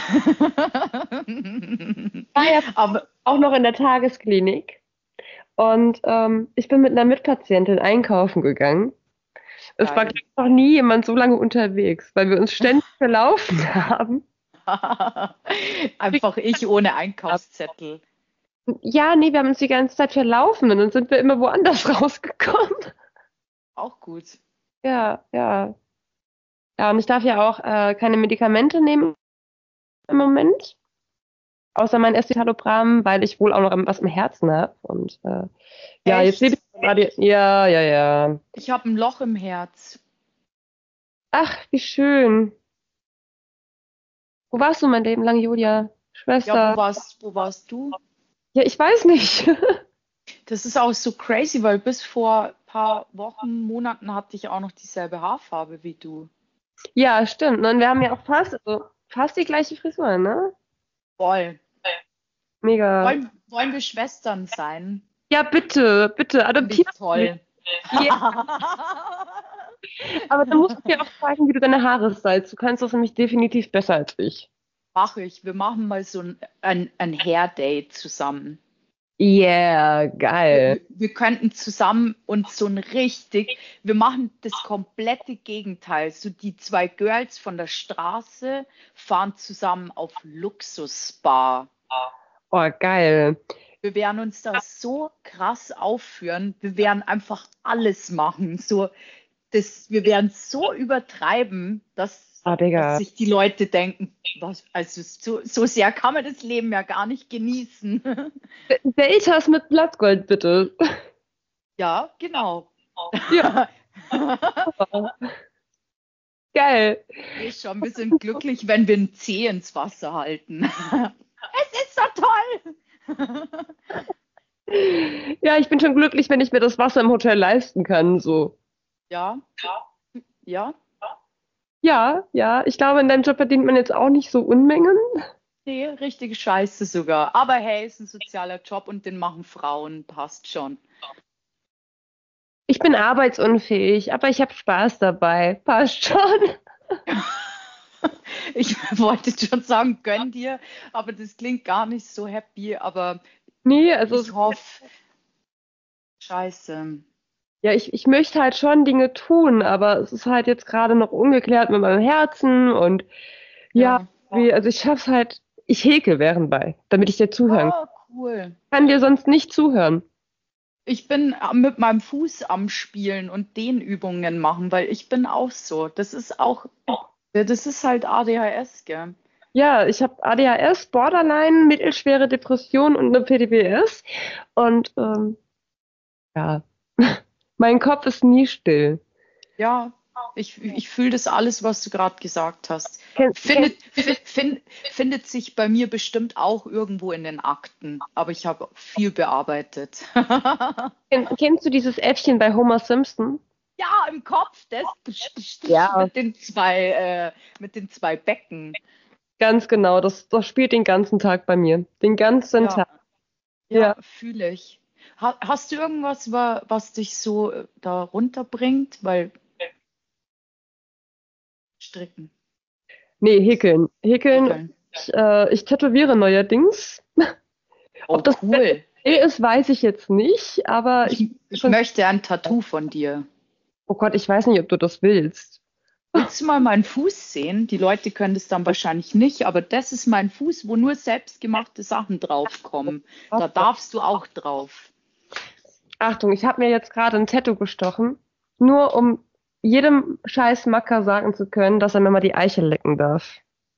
War ja
Aber
auch noch in der Tagesklinik und ich bin mit einer Mitpatientin einkaufen gegangen. Es war
geil.
glaub ich, noch nie jemand so lange unterwegs, weil wir uns ständig verlaufen haben.
Einfach ich ohne Einkaufszettel.
Ja, nee, wir haben uns die ganze Zeit verlaufen und dann sind wir immer woanders rausgekommen.
Auch gut.
Ja, ja. Ja, und ich darf ja auch keine Medikamente nehmen im Moment, außer mein Escitalopram, weil ich wohl auch noch was im Herzen habe. Und ja, jetzt lebe
Echt?
ich gerade. Ja, ja, ja.
Ich habe ein Loch im Herz.
Ach, wie schön. Wo warst du mein Leben lang, Julia?
Ja,
Schwester?
wo warst du?
Ja, ich weiß nicht.
Das ist auch so crazy, weil bis vor ein paar Wochen, Monaten hatte ich auch noch dieselbe Haarfarbe wie du.
Ja, stimmt. Ne? Und wir haben ja auch fast die gleiche Frisur, ne?
Voll.
Mega.
Wollen wir Schwestern sein?
Ja, bitte, bitte,
Finde ich
adoptiert mich.
toll.
Aber dann musst du mir auch zeigen, wie du deine Haare stylst. Du kannst das nämlich definitiv besser als ich.
Mache ich. Wir machen mal so ein Hair-Date zusammen.
Yeah, geil.
Wir könnten zusammen uns wir machen das komplette Gegenteil. So die zwei Girls von der Straße fahren zusammen auf Luxus-Spa.
Oh, geil.
Wir werden uns da so krass aufführen. Wir werden einfach alles machen. Wir werden so übertreiben, dass
Ah, Digga.
sich die Leute denken, also so sehr kann man das Leben ja gar nicht genießen.
Deltas mit Blattgold, bitte.
Ja, genau.
Ja. Geil.
Wir sind glücklich, wenn wir ein Zeh ins Wasser halten. Es ist so toll.
Ja, ich bin schon glücklich, wenn ich mir das Wasser im Hotel leisten kann, so.
Ja, ja.
Ja, ja, ich glaube, in deinem Job verdient man jetzt auch nicht so Unmengen.
Nee, richtige Scheiße sogar. Aber hey, ist ein sozialer Job und den machen Frauen, passt schon.
Ich bin arbeitsunfähig, aber ich habe Spaß dabei. Passt schon.
Ich wollte schon sagen, gönn dir, aber das klingt gar nicht so happy, aber
Nee, also,
ich hoffe, scheiße.
ja, ich möchte halt schon Dinge tun, aber es ist halt jetzt gerade noch ungeklärt mit meinem Herzen und ja,
Ja.
also ich schaff's halt, ich häkel währendbei, damit ich dir zuhören
Oh, cool.
kann. Dir sonst nicht zuhören.
Ich bin mit meinem Fuß am Spielen und Dehnübungen machen, weil ich bin auch so. Das ist halt ADHS, gell?
Ja, ich habe ADHS, Borderline, mittelschwere Depression und eine PDBS. Und ja, mein Kopf ist nie still.
Ja, ich fühle das alles, was du gerade gesagt hast.
Kenn,
Findet sich bei mir bestimmt auch irgendwo in den Akten, aber ich habe viel bearbeitet.
kennst du dieses Äffchen bei Homer Simpson?
Ja, im Kopf,
Ja,
mit den zwei Becken.
ganz genau. Das spielt den ganzen Tag bei mir. Den ganzen
Ja,
Tag. Ja.
ja, fühle ich. Hast du irgendwas, was dich so da runterbringt? Weil stricken,
Nee, häkeln. Häkeln.
häkeln.
Ich tätowiere neuerdings.
Oh,
Ob das
cool.
ist, weiß ich jetzt nicht, aber
Ich
schon,
möchte ein Tattoo von dir.
oh Gott, ich weiß nicht, ob du das willst.
Willst du mal meinen Fuß sehen? Die Leute können das dann wahrscheinlich nicht, aber das ist mein Fuß, wo nur selbstgemachte Sachen draufkommen. Da darfst du auch drauf.
Achtung, ich habe mir jetzt gerade ein Tattoo gestochen, nur um jedem scheiß Macker sagen zu können, dass er mir mal die Eichel lecken darf.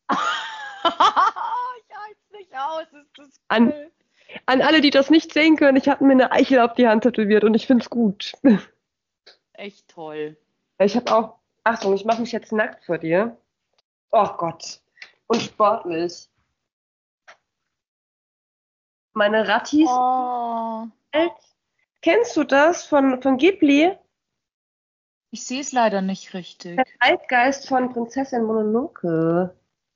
Ich halte es nicht aus, ist das
An,
cool.
an alle, die das nicht sehen können, ich habe mir eine Eichel auf die Hand tätowiert und ich find's gut.
Echt toll.
Ich habe auch, Achtung, ich mache mich jetzt nackt vor dir. Oh Gott. Und sportlich. Meine Rattis.
Oh,
Kennst du das von Ghibli?
ich sehe es leider nicht
Der
richtig.
Zeitgeist von Prinzessin Mononoke.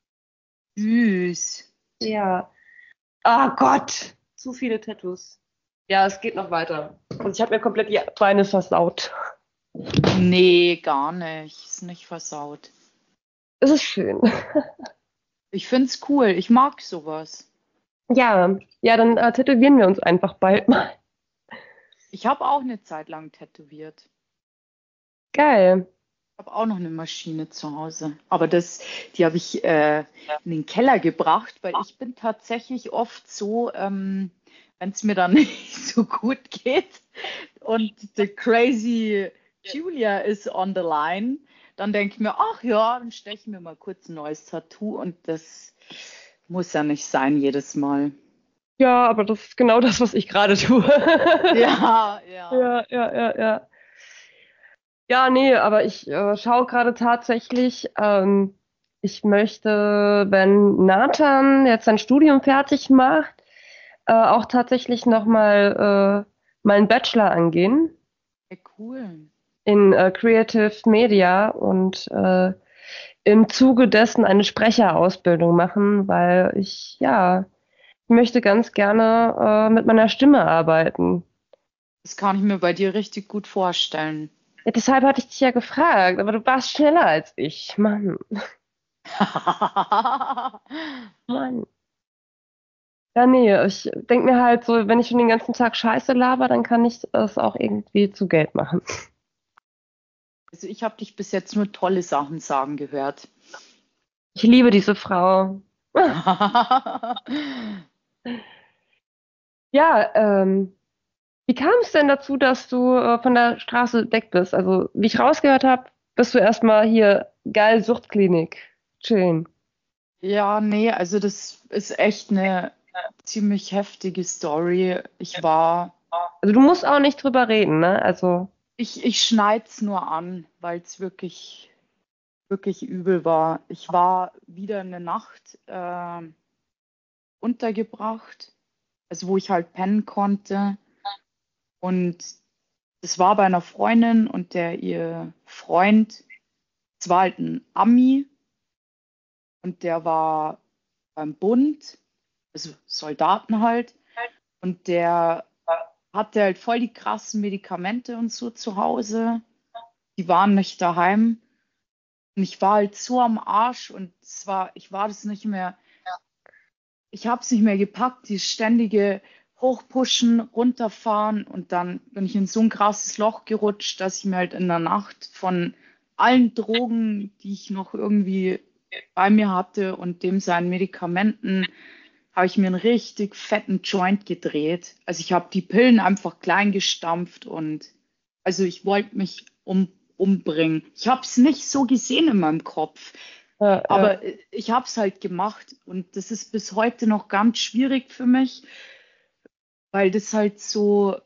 Süß.
Ja. Ah Gott. Zu viele Tattoos. Ja, es geht noch weiter. Und ich habe mir komplett die Beine versaut.
Nee, gar nicht. Ist nicht versaut.
Es ist schön.
Ich find's cool. Ich mag sowas.
Ja, ja, dann tätowieren wir uns einfach bald mal.
Ich habe auch eine Zeit lang tätowiert.
Geil.
Ich habe auch noch eine Maschine zu Hause. Aber die habe ich in den Keller gebracht, weil ich bin tatsächlich oft so, wenn es mir dann nicht so gut geht und the crazy Julia is on the line, dann denke ich mir, ach ja, dann steche ich mir mal kurz ein neues Tattoo und das muss ja nicht sein jedes Mal.
Ja, aber das ist genau das, was ich gerade tue.
Ja, ja.
Ja, ja, ja, ja. Ja, nee, aber ich schaue gerade tatsächlich, ich möchte, wenn Nathan jetzt sein Studium fertig macht, auch tatsächlich nochmal meinen Bachelor angehen
Ja, cool.
in Creative Media und im Zuge dessen eine Sprecherausbildung machen, weil ich möchte ganz gerne mit meiner Stimme arbeiten.
Das kann ich mir bei dir richtig gut vorstellen.
Ja, deshalb hatte ich dich ja gefragt, aber du warst schneller als ich. Mann, Mann. Ja, nee, ich denke mir halt so, wenn ich schon den ganzen Tag Scheiße laber, dann kann ich es auch irgendwie zu Geld machen.
Also ich habe dich bis jetzt nur tolle Sachen sagen gehört.
Ich liebe diese Frau. Ja, wie kam es denn dazu, dass du von der Straße weg bist? Also, wie ich rausgehört habe, bist du erstmal hier geil Suchtklinik. Chillen.
Ja, nee, also das ist echt eine ziemlich heftige Story.
Also, du musst auch nicht drüber reden, ne? Also,
Ich schneide es nur an, weil es wirklich, wirklich übel war. Ich war wieder eine Nacht untergebracht, also wo ich halt pennen konnte. Und das war bei einer Freundin und ihr Freund, es war halt ein Ami und der war beim Bund, also Soldaten halt. Und der hatte halt voll die krassen Medikamente und so zu Hause. Die waren nicht daheim. Und ich war halt so am Arsch und ich war das nicht mehr, ich habe es nicht mehr gepackt, dieses ständige Hochpushen, runterfahren und dann bin ich in so ein krasses Loch gerutscht, dass ich mir halt in der Nacht von allen Drogen, die ich noch irgendwie bei mir hatte und dem seinen Medikamenten, habe ich mir einen richtig fetten Joint gedreht. Also ich habe die Pillen einfach klein gestampft und also ich wollte mich umbringen. Ich habe es nicht so gesehen in meinem Kopf.
Ja,
Aber ich habe es halt gemacht und das ist bis heute noch ganz schwierig für mich, weil das halt so,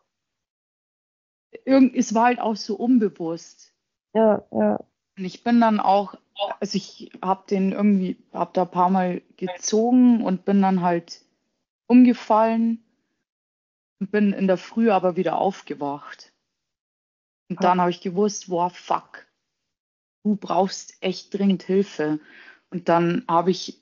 es war halt auch so unbewusst.
ja, ja.
Und ich bin dann auch, also ich habe da ein paar Mal gezogen und bin dann halt umgefallen und bin in der Früh aber wieder aufgewacht. Und dann habe ich gewusst, wow, fuck, du brauchst echt dringend Hilfe. Und dann habe ich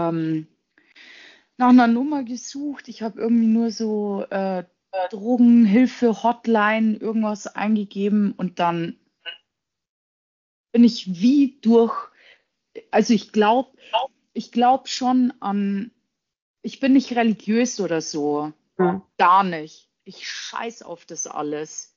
nach einer Nummer gesucht. Ich habe irgendwie nur so Drogenhilfe, Hotline, irgendwas eingegeben und dann bin ich wie durch, also ich glaube schon an, ich bin nicht religiös oder so,
Hm.
gar nicht. Ich scheiß auf das alles.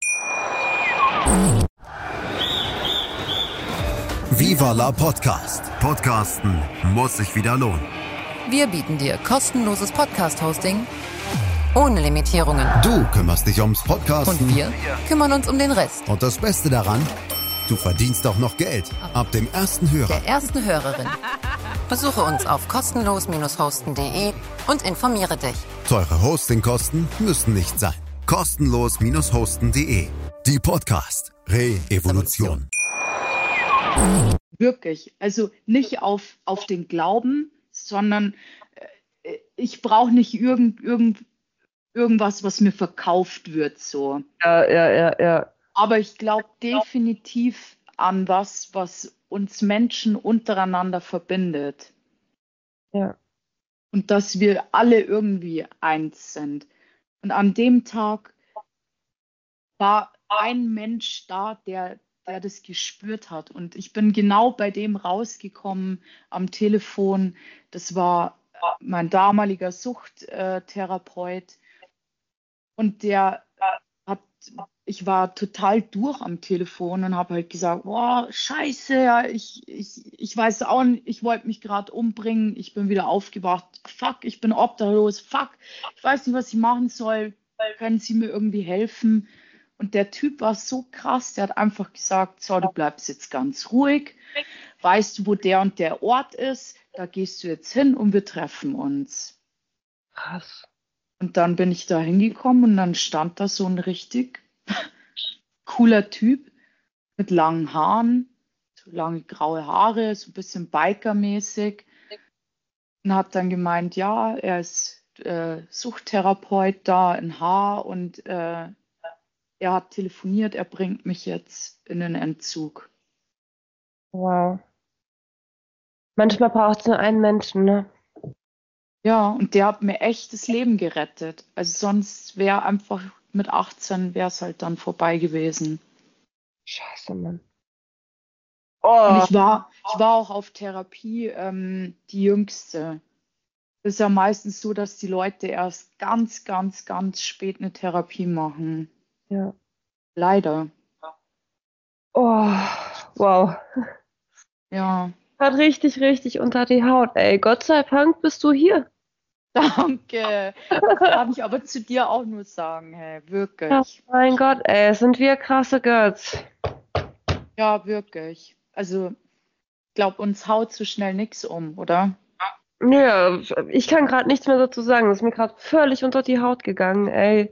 Viva la Podcast. Podcasten muss sich wieder lohnen.
Wir bieten dir kostenloses Podcast-Hosting ohne Limitierungen.
Du kümmerst dich ums Podcasten.
Und wir kümmern uns um den Rest.
Und das Beste daran, du verdienst auch noch Geld. Ab dem ersten Hörer.
Der ersten Hörerin. Besuche uns auf kostenlos-hosten.de und informiere dich.
Teure Hostingkosten müssen nicht sein. Kostenlos-hosten.de. Die Podcast Re-Evolution.
Wirklich. Also nicht auf den Glauben, sondern ich brauche nicht irgendwas, was mir verkauft wird, so.
Ja.
Aber ich glaube definitiv an was uns Menschen untereinander verbindet.
Ja.
Und dass wir alle irgendwie eins sind. Und an dem Tag war ein Mensch da, der das gespürt hat. Und ich bin genau bei dem rausgekommen am Telefon. Das war mein damaliger Suchttherapeut. Und ich war total durch am Telefon und habe halt gesagt, boah, scheiße, ja, ich weiß auch nicht, ich wollte mich gerade umbringen, ich bin wieder aufgewacht, fuck, ich bin obdachlos, fuck, ich weiß nicht, was ich machen soll, können Sie mir irgendwie helfen? Und der Typ war so krass, der hat einfach gesagt, so, du bleibst jetzt ganz ruhig, weißt du, wo der und der Ort ist, da gehst du jetzt hin und wir treffen uns.
Krass.
Und dann bin ich da hingekommen und dann stand da so ein richtig cooler Typ mit langen Haaren, so lange graue Haare, so ein bisschen Biker-mäßig. Und hat dann gemeint, ja, er ist Suchttherapeut da in Haar und er hat telefoniert, er bringt mich jetzt in den Entzug.
Wow. Manchmal braucht es nur einen Menschen, ne?
Ja, und der hat mir echt das Leben gerettet. Also sonst wäre einfach mit 18 wäre es halt dann vorbei gewesen.
Scheiße, Mann.
Und
Oh,
ich war auch auf Therapie, die jüngste. Es ist ja meistens so, dass die Leute erst ganz, ganz, ganz spät eine Therapie machen.
ja.
Leider.
Oh, wow.
Ja,
Hat richtig, richtig unter die Haut, ey. Gott sei Dank bist du hier.
danke. Das kann ich aber zu dir auch nur sagen, hey,
Ja,
wirklich.
mein Gott, ey, sind wir krasse Girls.
Ja, wirklich. Also, ich glaube, uns haut so schnell nichts um, oder?
Ja, ich kann gerade nichts mehr dazu sagen. Das ist mir gerade völlig unter die Haut gegangen, ey.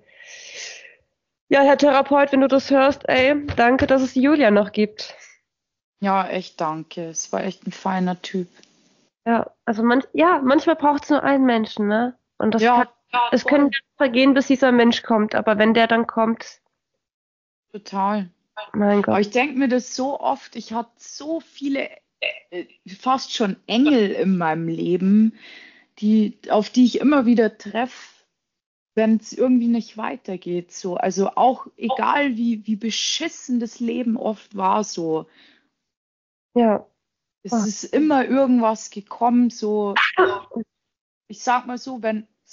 Ja, Herr Therapeut, wenn du das hörst, ey, danke, dass es die Julia noch gibt.
Ja, echt danke. Es war echt ein feiner Typ.
Ja, also manchmal braucht es nur einen Menschen, ne? Und
Ja,
es können
voll.
vergehen, bis dieser Mensch kommt, aber wenn der dann kommt,
Total.
mein
Aber
Gott.
ich denke mir das so oft, ich hatte so viele, fast schon Engel in meinem Leben, auf die ich immer wieder treffe, wenn es irgendwie nicht weitergeht. So. Also auch egal wie beschissen das Leben oft war, so.
Ja.
Es ist immer irgendwas gekommen, so, ich sag mal so,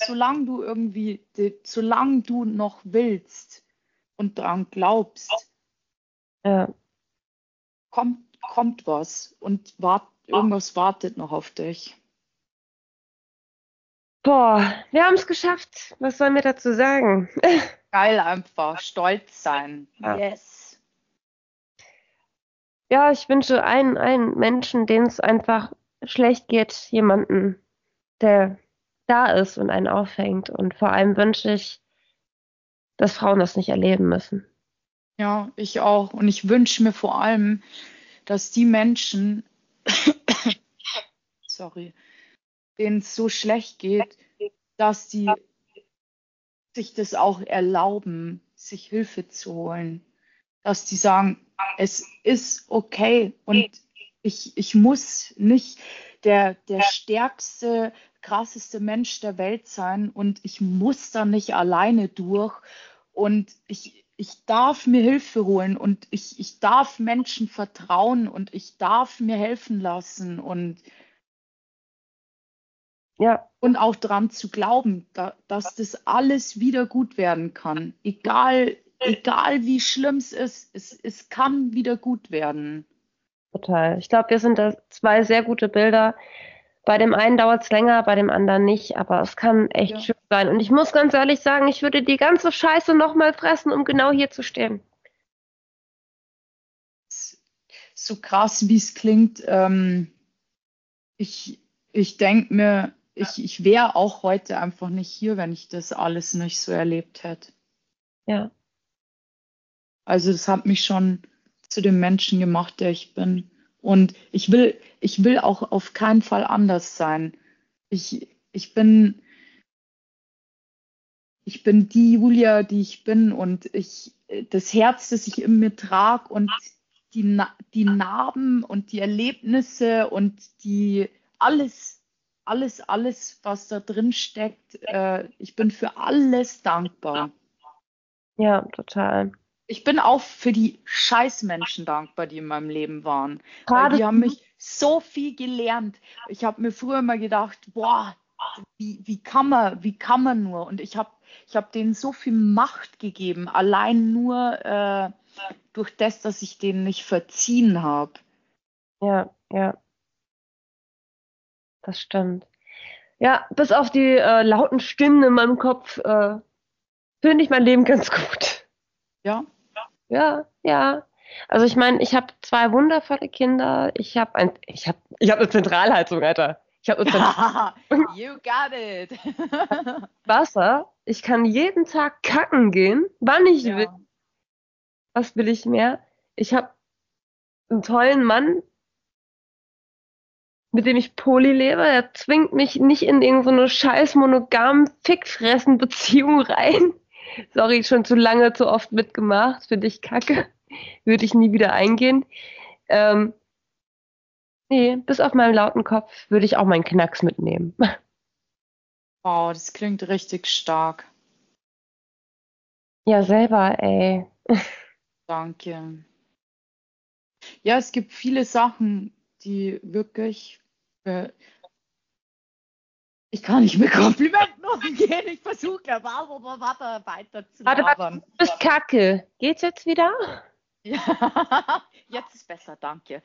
solange du noch willst und dran glaubst,
Ja.
kommt was und irgendwas wartet noch auf dich.
Boah, wir haben es geschafft. Was sollen wir dazu sagen?
Geil einfach, stolz sein.
Ja.
Yes.
Ja, ich wünsche allen Menschen, denen es einfach schlecht geht, jemanden, der da ist und einen auffängt. Und vor allem wünsche ich, dass Frauen das nicht erleben müssen.
Ja, ich auch. Und ich wünsche mir vor allem, dass die Menschen, sorry, denen es so schlecht geht, dass die sich das auch erlauben, sich Hilfe zu holen. Dass die sagen, es ist okay und ich muss nicht der stärkste, krasseste Mensch der Welt sein und ich muss da nicht alleine durch und ich darf mir Hilfe holen und ich darf Menschen vertrauen und ich darf mir helfen lassen
Ja,
und auch dran zu glauben, dass das alles wieder gut werden kann. Egal wie schlimm es ist, es kann wieder gut werden.
total. Ich glaube, wir sind da zwei sehr gute Bilder. Bei dem einen dauert es länger, bei dem anderen nicht, aber es kann echt
Ja.
schön sein. Und ich muss ganz ehrlich sagen, ich würde die ganze Scheiße nochmal fressen, um genau hier zu stehen.
So krass, wie es klingt, ich denke mir, ich wäre auch heute einfach nicht hier, wenn ich das alles nicht so erlebt hätte.
Ja,
Also das hat mich schon zu dem Menschen gemacht, der ich bin. Und ich will auch auf keinen Fall anders sein. Ich bin die Julia, die ich bin und das Herz, das ich in mir trage und die Narben und die Erlebnisse und alles, was da drin steckt. Ich bin für alles dankbar.
ja, total.
Ich bin auch für die Scheißmenschen dankbar, die in meinem Leben waren. Weil
Gerade
die haben mich so viel gelernt. Ich habe mir früher immer gedacht, boah, wie kann man nur? Und ich hab denen so viel Macht gegeben, allein nur durch das, dass ich denen nicht verziehen habe.
ja, das stimmt. Ja, bis auf die lauten Stimmen in meinem Kopf finde ich mein Leben ganz gut.
Ja,
Ja. Also ich meine, ich habe zwei wundervolle Kinder. Ich hab eine Zentralheizung, Alter. Ich habe eine
you got it.
Wasser. Ich kann jeden Tag kacken gehen, wann ich will.
Ja.
Was will ich mehr? Ich habe einen tollen Mann, mit dem ich poly lebe. Er zwingt mich nicht in irgendeine scheiß monogam fickfressen Beziehung rein. Sorry, schon zu lange, zu oft mitgemacht. Finde ich kacke. Würde ich nie wieder eingehen. Ähm, nee, bis auf meinen lauten Kopf würde ich auch meinen Knacks mitnehmen.
Wow, das klingt richtig stark.
Ja, selber, ey.
Danke. Ja, es gibt viele Sachen, die wirklich. Ich kann nicht mit Komplimenten umgehen. Ich versuche aber weiter zu
Warte,
labern.
du bist kacke. Geht's jetzt wieder?
Ja, jetzt ist besser, danke.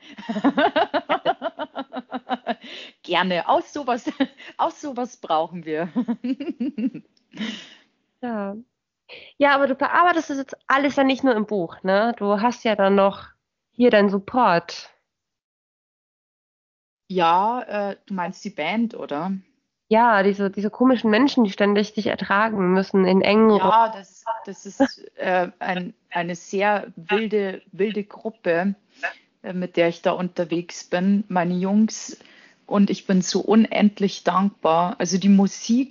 Gerne. Aus sowas brauchen wir.
Ja. Ja, aber du bearbeitest das jetzt alles ja nicht nur im Buch, ne? Du hast ja dann noch hier deinen Support.
Ja, du meinst die Band, oder?
Ja, diese komischen Menschen, die ständig dich ertragen müssen in engen Räumen.
Ja, das ist eine sehr wilde Gruppe, mit der ich da unterwegs bin, meine Jungs. Und ich bin so unendlich dankbar. Also die Musik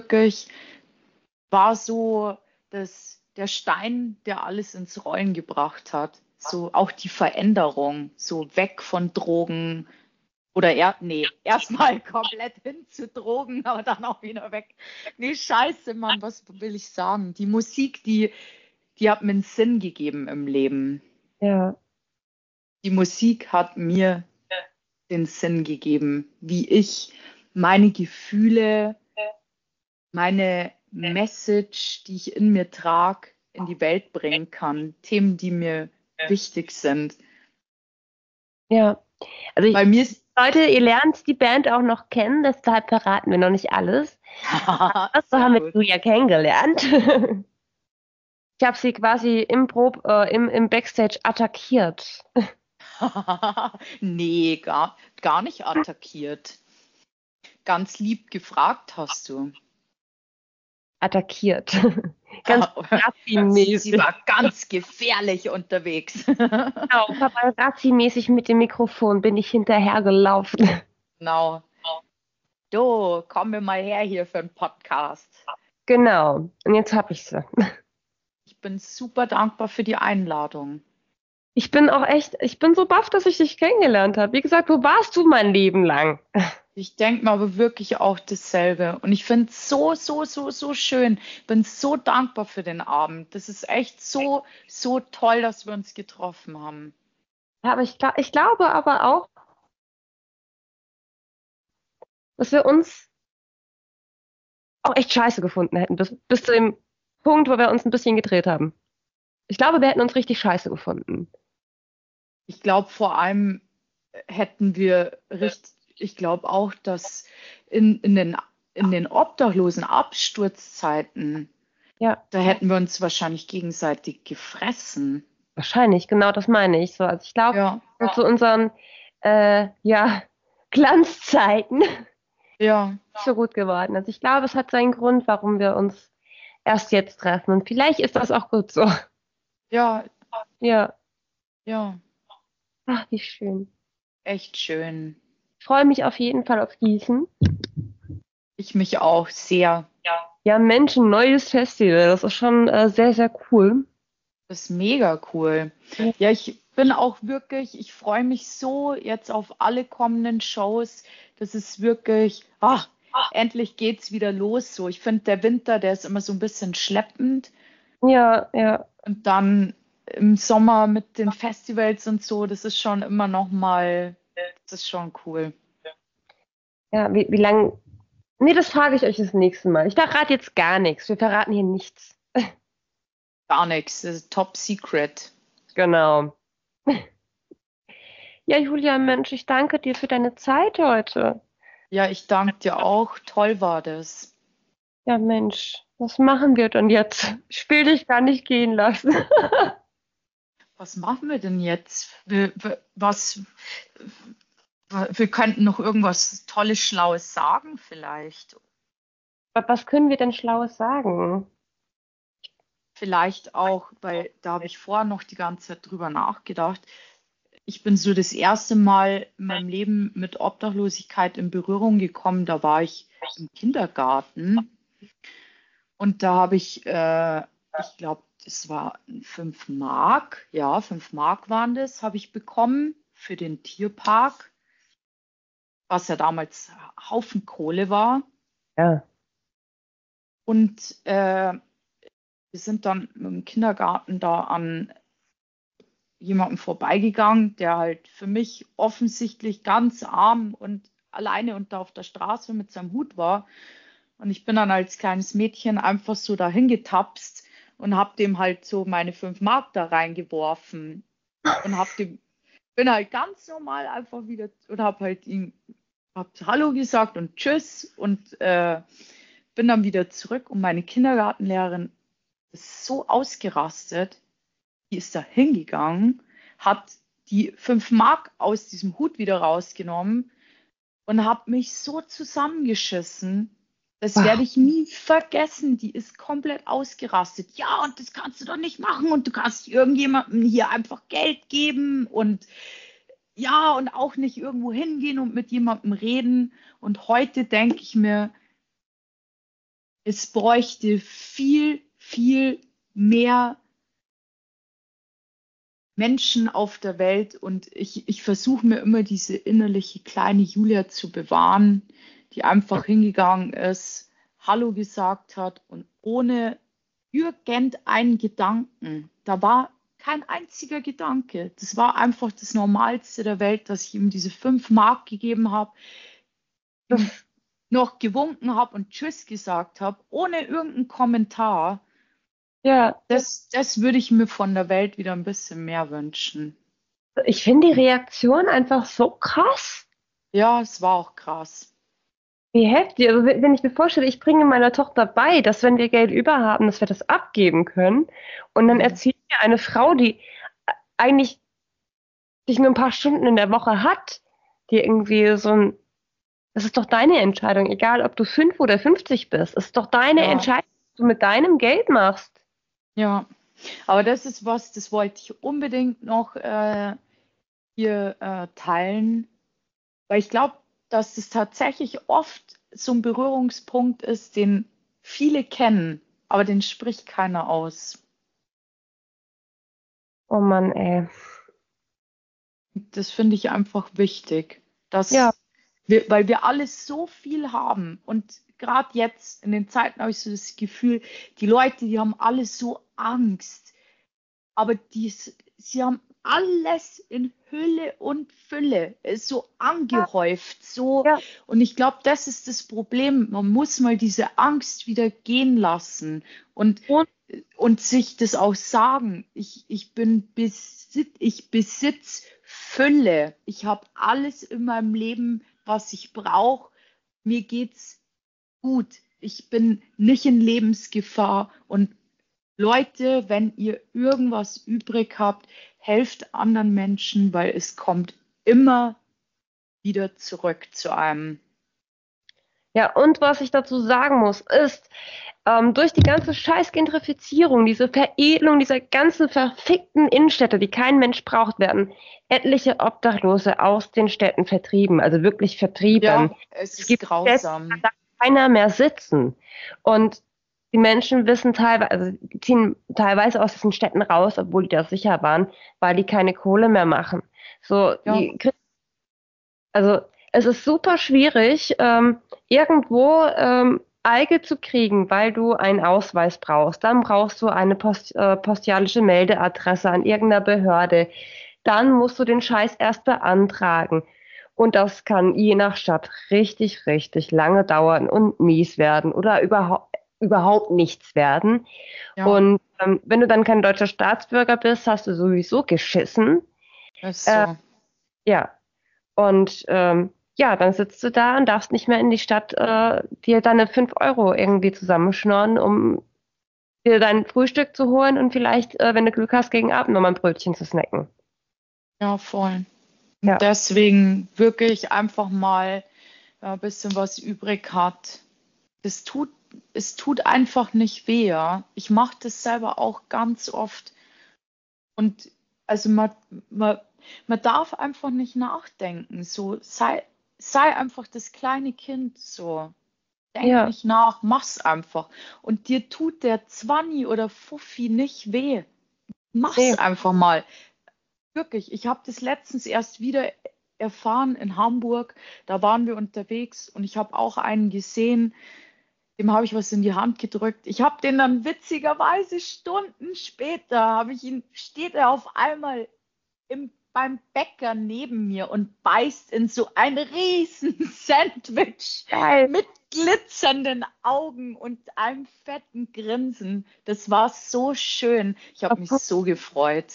war so der Stein, der alles ins Rollen gebracht hat. So auch die Veränderung, so weg von Drogen oder erstmal komplett hin zu Drogen, aber dann auch wieder weg. Nee, scheiße, Mann, was will ich sagen? Die Musik, die hat mir einen Sinn gegeben im Leben.
Ja,
Die Musik hat mir den Sinn gegeben, wie ich meine Gefühle, meine Message, die ich in mir trage, in die Welt bringen kann. Themen, die mir wichtig sind.
ja. Also
Bei mir ist
Leute, ihr lernt die Band auch noch kennen, deshalb verraten wir noch nicht alles. So haben wir Julia kennengelernt. Ich habe sie quasi im Backstage attackiert.
Nee, gar nicht attackiert. Ganz lieb gefragt hast du.
Attackiert. Ganz
Sie
Paparazzi-mäßig.
war ganz gefährlich unterwegs.
Genau, Paparazzi-mäßig mit dem Mikrofon bin ich hinterhergelaufen.
Genau. Du, komm mir mal her hier für einen Podcast.
Genau, und jetzt habe ich sie.
Ich bin super dankbar für die Einladung.
Ich bin so baff, dass ich dich kennengelernt habe. Wie gesagt, wo warst du mein Leben lang?
Ich denke mir aber wirklich auch dasselbe. Und ich finde es so, so, so, so schön. Bin so dankbar für den Abend. Das ist echt so, so toll, dass wir uns getroffen haben.
Ja, aber ich glaube aber auch, dass wir uns auch echt scheiße gefunden hätten, bis zu dem Punkt, wo wir uns ein bisschen gedreht haben. Ich glaube, wir hätten uns richtig scheiße gefunden.
Ich glaube, vor allem hätten wir richtig, ich glaube auch, dass in den obdachlosen Absturzzeiten,
Ja,
da hätten wir uns wahrscheinlich gegenseitig gefressen.
wahrscheinlich, genau das meine ich so. Also ich glaube,
Ja,
zu unseren Glanzzeiten
ja.
nicht so gut geworden. Also ich glaube, es hat seinen Grund, warum wir uns erst jetzt treffen. Und vielleicht ist das auch gut so.
Ja,
Ja,
ja,
ach, wie schön.
echt schön.
Ich freue mich auf jeden Fall auf Gießen.
Ich mich auch sehr.
Ja, Mensch, ein neues Festival. Das ist schon sehr, sehr cool.
Das ist mega cool. Ja, ich bin auch wirklich, ich freue mich so jetzt auf alle kommenden Shows. Das ist wirklich, endlich geht's wieder los. So, ich finde, der Winter, der ist immer so ein bisschen schleppend.
Ja, ja.
Und dann im Sommer mit den Festivals und so, das ist schon immer noch mal, das ist schon cool.
Ja, wie lang. Nee, das frage ich euch das nächste Mal. Ich verrate jetzt gar nichts. Wir verraten hier nichts.
Gar nichts, das ist top secret.
Genau. Ja, Julia, Mensch, ich danke dir für deine Zeit heute.
Ja, ich danke dir auch. Toll war das.
Ja, Mensch, was machen wir denn jetzt? Ich will dich gar nicht gehen lassen.
Was machen wir denn jetzt? Wir könnten noch irgendwas Tolles, Schlaues sagen vielleicht.
Was können wir denn Schlaues sagen?
Vielleicht auch, weil da habe ich vorher noch die ganze Zeit drüber nachgedacht. Ich bin so das erste Mal in meinem Leben mit Obdachlosigkeit in Berührung gekommen. Da war ich im Kindergarten und da habe ich glaube, das war 5 Mark, ja, 5 Mark waren das, habe ich bekommen für den Tierpark, was ja damals Haufen Kohle war.
Ja.
Und wir sind dann im Kindergarten da an jemandem vorbeigegangen, der halt für mich offensichtlich ganz arm und alleine und da auf der Straße mit seinem Hut war. Und ich bin dann als kleines Mädchen einfach so dahin getapst und habe dem halt so meine 5 Mark da reingeworfen und bin halt ganz normal einfach wieder und habe halt hab Hallo gesagt und Tschüss und bin dann wieder zurück und meine Kindergartenlehrerin ist so ausgerastet. Die ist da hingegangen, hat die 5 Mark aus diesem Hut wieder rausgenommen und hat mich so zusammengeschissen. Das werde ich nie vergessen. Die ist komplett ausgerastet. Ja, und das kannst du doch nicht machen und du kannst irgendjemandem hier einfach Geld geben und ja, und auch nicht irgendwo hingehen und mit jemandem reden. Und heute denke ich mir, es bräuchte viel, viel mehr Menschen auf der Welt und ich versuche mir immer diese innerliche kleine Julia zu bewahren, die einfach hingegangen ist, Hallo gesagt hat und ohne irgendeinen Gedanken, da war kein einziger Gedanke, das war einfach das Normalste der Welt, dass ich ihm diese 5 Mark gegeben habe, noch gewunken habe und Tschüss gesagt habe, ohne irgendeinen Kommentar.
Ja.
Das würde ich mir von der Welt wieder ein bisschen mehr wünschen.
Ich finde die Reaktion einfach so krass.
Ja, es war auch krass.
Wie heftig. Also wenn ich mir vorstelle, ich bringe meiner Tochter bei, dass wenn wir Geld über haben, dass wir das abgeben können. Und dann erzählt mir eine Frau, die eigentlich dich nur ein paar Stunden in der Woche hat, die irgendwie das ist doch deine Entscheidung, egal ob du 5 oder 50 bist. Es ist doch deine
Ja,
Entscheidung, was du mit deinem Geld machst.
ja. Aber das ist was, das wollte ich unbedingt noch hier teilen, weil ich glaube, dass es tatsächlich oft so ein Berührungspunkt ist, den viele kennen, aber den spricht keiner aus.
Oh Mann, ey.
Das finde ich einfach wichtig,
Ja,
weil wir alle so viel haben und gerade jetzt in den Zeiten habe ich so das Gefühl, die Leute, die haben alle so Angst, aber sie haben alles in Hülle und Fülle, es ist so angehäuft, so.
ja.
Und ich glaube, das ist das Problem. Man muss mal diese Angst wieder gehen lassen und,
Und
und sich das auch sagen. Ich besitze Fülle. Ich habe alles in meinem Leben, was ich brauche. Mir geht's gut. Ich bin nicht in Lebensgefahr. Und Leute, wenn ihr irgendwas übrig habt, helft anderen Menschen, weil es kommt immer wieder zurück zu einem.
ja, und was ich dazu sagen muss, ist, durch die ganze Scheiß-Gentrifizierung, diese Veredelung dieser ganzen verfickten Innenstädte, die kein Mensch braucht, werden etliche Obdachlose aus den Städten vertrieben, also wirklich vertrieben.
Ja, es
Es
ist
gibt Städte, da
grausam.
darf keiner mehr sitzen. Und die Menschen wissen teilweise, also die ziehen teilweise aus diesen Städten raus, obwohl die da sicher waren, weil die keine Kohle mehr machen. So,
Ja,
also es ist super schwierig, irgendwo Alge zu kriegen, weil du einen Ausweis brauchst. Dann brauchst du eine postialische Meldeadresse an irgendeiner Behörde. Dann musst du den Scheiß erst beantragen. Und das kann je nach Stadt richtig, richtig lange dauern und mies werden oder überhaupt nichts werden.
ja,
Und wenn du dann kein deutscher Staatsbürger bist, hast du sowieso geschissen.
ist
Äh,
so.
ja, und ja, dann sitzt du da und darfst nicht mehr in die Stadt dir deine 5 Euro irgendwie zusammenschnorren, um dir dein Frühstück zu holen und vielleicht, wenn du Glück hast, gegen Abend nochmal ein Brötchen zu snacken.
Ja, voll.
Ja,
Und deswegen wirklich einfach mal ein bisschen was übrig hat. Es tut, es tut einfach nicht weh. Ja. Ich mache das selber auch ganz oft. Und also man, man darf einfach nicht nachdenken. So, sei einfach das kleine Kind so. Denk
ja,
nicht nach, mach's einfach. Und dir tut der 20 oder Fuffi nicht weh. Mach's
nee.
einfach mal. Wirklich, ich habe das letztens erst wieder erfahren in Hamburg. Da waren wir unterwegs und ich habe auch einen gesehen, dem habe ich was in die Hand gedrückt. Ich habe den dann witzigerweise Stunden später, steht er auf einmal beim Bäcker neben mir und beißt in so ein riesen Sandwich
Geil.
mit glitzernden Augen und einem fetten Grinsen. Das war so schön. Ich habe mich so gefreut.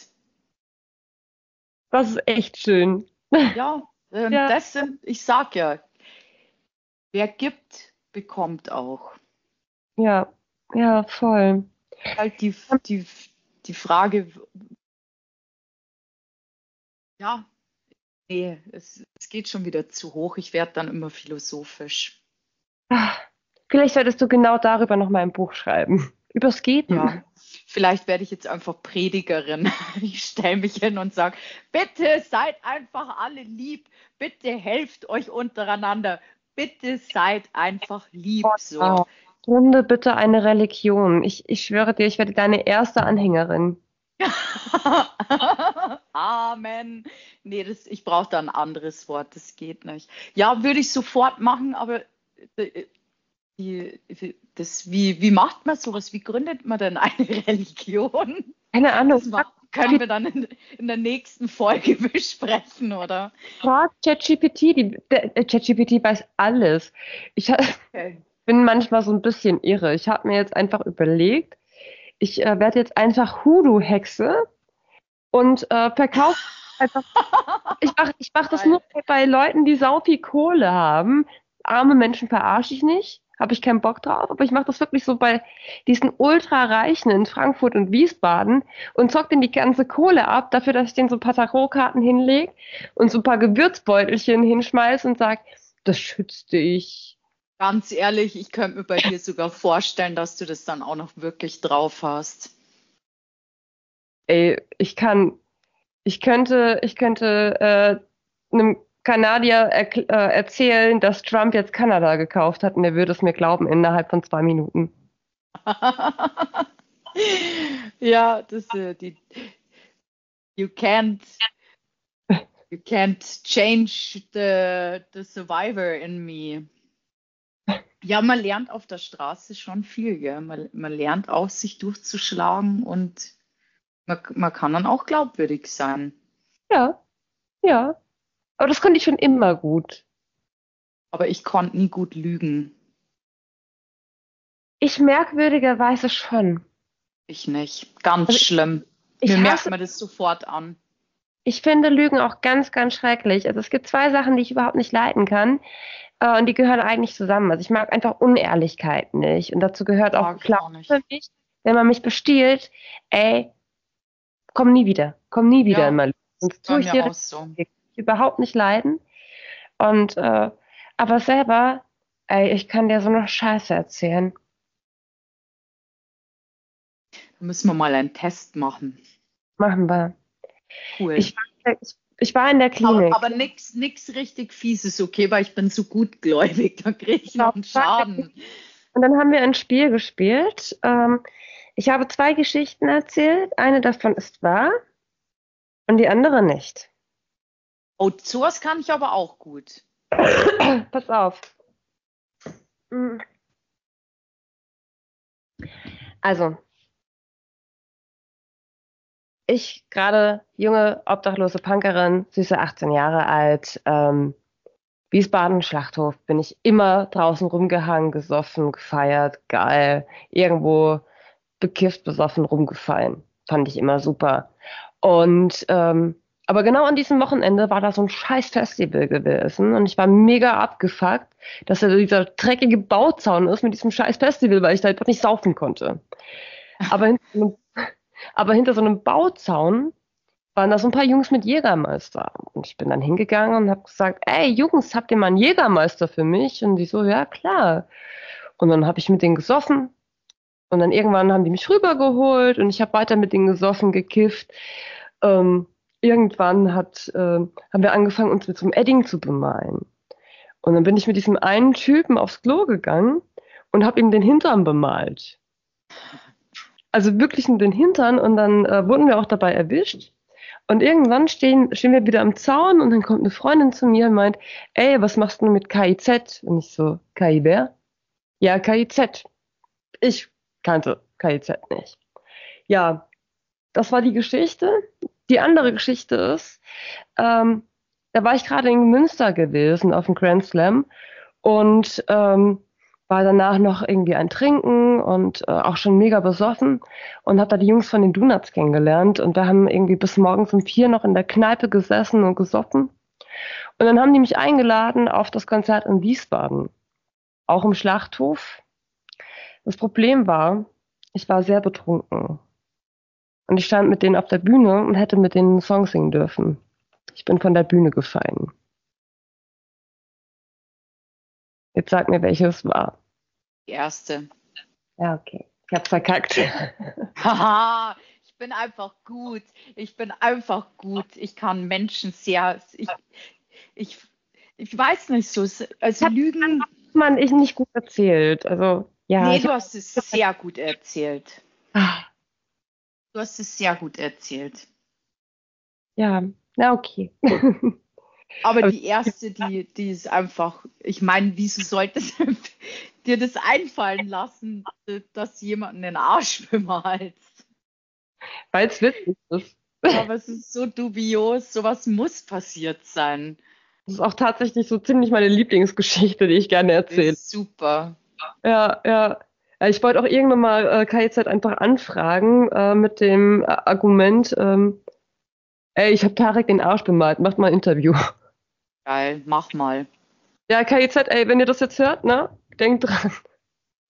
Das ist echt schön.
Ja,
Ja,
ich sag ja, wer gibt, bekommt auch.
ja, ja, voll.
Halt die Frage, ja, nee, es geht schon wieder zu hoch. Ich werde dann immer philosophisch.
Ah, vielleicht solltest du genau darüber noch mal ein Buch schreiben. Übers Geben.
Ja, vielleicht werde ich jetzt einfach Predigerin. Ich stelle mich hin und sage, bitte seid einfach alle lieb. Bitte helft euch untereinander. Bitte seid einfach lieb. So.
Wow. Gründe bitte eine Religion. Ich schwöre dir, ich werde deine erste Anhängerin.
Amen. Nee, ich brauche da ein anderes Wort. Das geht nicht. Ja, würde ich sofort machen, aber wie macht man sowas? Wie gründet man denn eine Religion?
Keine Ahnung.
Können wir dann in der nächsten Folge besprechen, oder?
Frag ChatGPT. ChatGPT weiß alles. Ich
Okay.
bin manchmal so ein bisschen irre. Ich habe mir jetzt einfach überlegt, ich werde jetzt einfach Hoodoo-Hexe und verkaufe einfach. Ich mach das
Geil.
nur bei Leuten, die sau viel Kohle haben. Arme Menschen verarsche ich nicht. habe ich keinen Bock drauf, aber ich mache das wirklich so bei diesen Ultra-Reichen in Frankfurt und Wiesbaden und zock denen die ganze Kohle ab, dafür, dass ich denen so ein paar Tarotkarten hinlege und so ein paar Gewürzbeutelchen hinschmeiß und sag, das schützt dich.
Ganz ehrlich, ich könnte mir bei dir sogar vorstellen, dass du das dann auch noch wirklich drauf hast.
Ey, ich könnte einem Kanadier erzählen, dass Trump jetzt Kanada gekauft hat und er würde es mir glauben innerhalb von 2 Minuten.
Ja, you can't change the survivor in me. Ja, man lernt auf der Straße schon viel, gell? Man lernt auch, sich durchzuschlagen und man kann dann auch glaubwürdig sein.
Ja, ja. Aber das konnte ich schon immer gut.
Aber ich konnte nie gut lügen.
Ich merkwürdigerweise schon.
Ich nicht. Ganz schlimm.
Ich
Mir merkt
hasse,
man das sofort an.
ich finde Lügen auch ganz, ganz schrecklich. Also es gibt 2 Sachen, die ich überhaupt nicht leiden kann. Und die gehören eigentlich zusammen. Also ich mag einfach Unehrlichkeit nicht. Und dazu gehört auch
Mag ich auch
Klauen
nicht.
für mich. Wenn man mich bestiehlt, ey, komm nie wieder. Komm nie wieder
Ja,
in mein Leben. Sonst
Bei
tue ich
mir
dir
auch so.
überhaupt nicht leiden. Und aber selber, ey, ich kann dir so eine Scheiße erzählen.
Da müssen wir mal einen Test machen.
Machen wir.
Cool.
Ich war in der Klinik.
Aber nix richtig Fieses, okay, weil ich bin so gutgläubig, da kriege ich noch einen Schaden.
Und dann haben wir ein Spiel gespielt. Ich habe 2 Geschichten erzählt. Eine davon ist wahr und die andere nicht.
Oh, sowas kann ich aber auch gut.
Pass auf. Also, ich gerade junge, obdachlose Punkerin, süße 18 Jahre alt, Wiesbaden Schlachthof, bin ich immer draußen rumgehangen, gesoffen, gefeiert, geil, irgendwo bekifft, besoffen, rumgefallen. Fand ich immer super. Und aber genau an diesem Wochenende war da so ein scheiß Festival gewesen und ich war mega abgefuckt, dass da dieser dreckige Bauzaun ist mit diesem scheiß Festival, weil ich da einfach nicht saufen konnte. Aber hinter so einem Bauzaun waren da so ein paar Jungs mit Jägermeister. Und ich bin dann hingegangen und habe gesagt, ey Jungs, habt ihr mal einen Jägermeister für mich? Und die so, ja klar. Und dann habe ich mit denen gesoffen. Und dann irgendwann haben die mich rübergeholt und ich habe weiter mit denen gesoffen, gekifft. Irgendwann haben wir angefangen, uns mit so einem Edding zu bemalen. Und dann bin ich mit diesem einen Typen aufs Klo gegangen und habe ihm den Hintern bemalt. Also wirklich nur den Hintern und dann wurden wir auch dabei erwischt. Und irgendwann stehen wir wieder am Zaun und dann kommt eine Freundin zu mir und meint, ey, was machst du mit KIZ? Und ich so, KI wer? Ja, KIZ. Ich kannte KIZ nicht. Ja, das war die Geschichte. Die andere Geschichte ist, da war ich gerade in Münster gewesen auf dem Grand Slam und war danach noch irgendwie ein Trinken und auch schon mega besoffen und habe da die Jungs von den Donuts kennengelernt und wir haben irgendwie bis morgens um 4 noch in der Kneipe gesessen und gesoffen. Und dann haben die mich eingeladen auf das Konzert in Wiesbaden, auch im Schlachthof. Das Problem war, ich war sehr betrunken. Und ich stand mit denen auf der Bühne und hätte mit denen einen Song singen dürfen. Ich bin von der Bühne gefallen. Jetzt sag mir, welches war.
Die erste.
Ja, okay. Ich hab's verkackt.
Haha, ich bin einfach gut. Ich bin einfach gut. Ich kann Menschen sehr. Ich weiß nicht so. Also Lügen.
Man ich nicht gut erzählt. Also, ja.
Nee, du hast es sehr gut erzählt. Du hast es sehr gut erzählt.
Ja, na okay.
Aber die erste, die ist einfach, ich meine, wieso solltest du dir das einfallen lassen, dass jemand den Arsch bemalst?
Weil es witzig ist.
Aber es ist so dubios, sowas muss passiert sein.
Das ist auch tatsächlich so ziemlich meine Lieblingsgeschichte, die ich gerne erzähle.
Super.
Ja, ja. Ich wollte auch irgendwann mal KIZ einfach anfragen mit dem Argument, ey, ich habe Tarek den Arsch bemalt, macht mal ein Interview.
Geil, mach mal.
Ja, KIZ, ey, wenn ihr das jetzt hört, ne, denkt dran.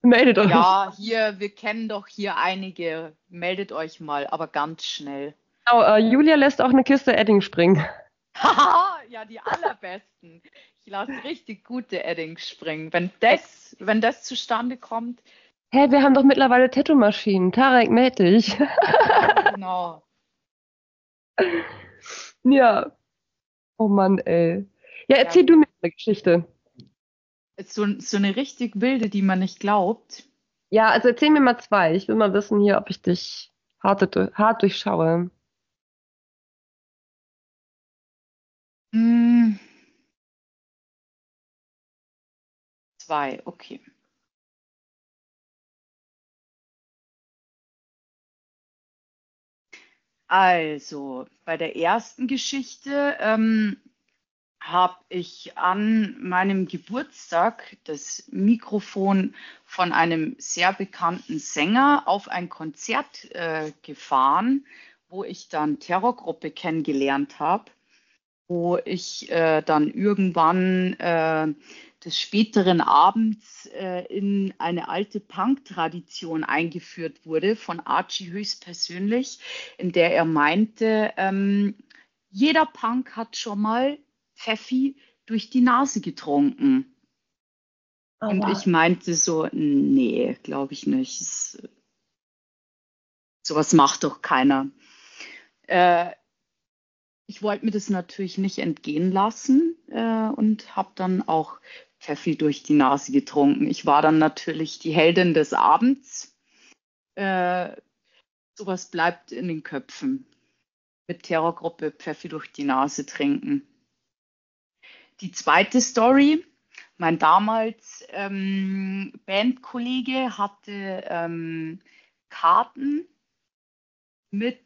Meldet euch.
Ja, hier, wir kennen doch hier einige. Meldet euch mal, aber ganz schnell.
Genau, Julia lässt auch eine Kiste Edding springen.
Haha, ja, die allerbesten. Ich lasse richtig gute Eddings springen. Wenn das zustande kommt,
Hey, wir haben doch mittlerweile Tattoo-Maschinen. Tarek, meld dich.
ja, genau.
Ja. Oh Mann, ey. Ja, erzähl du mir eine Geschichte.
So eine richtig wilde, die man nicht glaubt.
Ja, also erzähl mir mal zwei. Ich will mal wissen hier, ob ich dich hart durchschaue.
Hm, zwei, okay. Also, bei der ersten Geschichte habe ich an meinem Geburtstag das Mikrofon von einem sehr bekannten Sänger auf ein Konzert gefahren, wo ich dann Terrorgruppe kennengelernt habe, wo ich dann irgendwann des späteren Abends in eine alte Punk-Tradition eingeführt wurde von Archie höchstpersönlich, in der er meinte, jeder Punk hat schon mal Pfeffi durch die Nase getrunken. Und ich meinte so, nee, glaube ich nicht. Sowas macht doch keiner. Ich wollte mir das natürlich nicht entgehen lassen und habe dann auch Pfeffi durch die Nase getrunken. Ich war dann natürlich die Heldin des Abends. Sowas bleibt in den Köpfen. Mit Terrorgruppe Pfeffi durch die Nase trinken. Die zweite Story, mein damals Bandkollege hatte Karten mit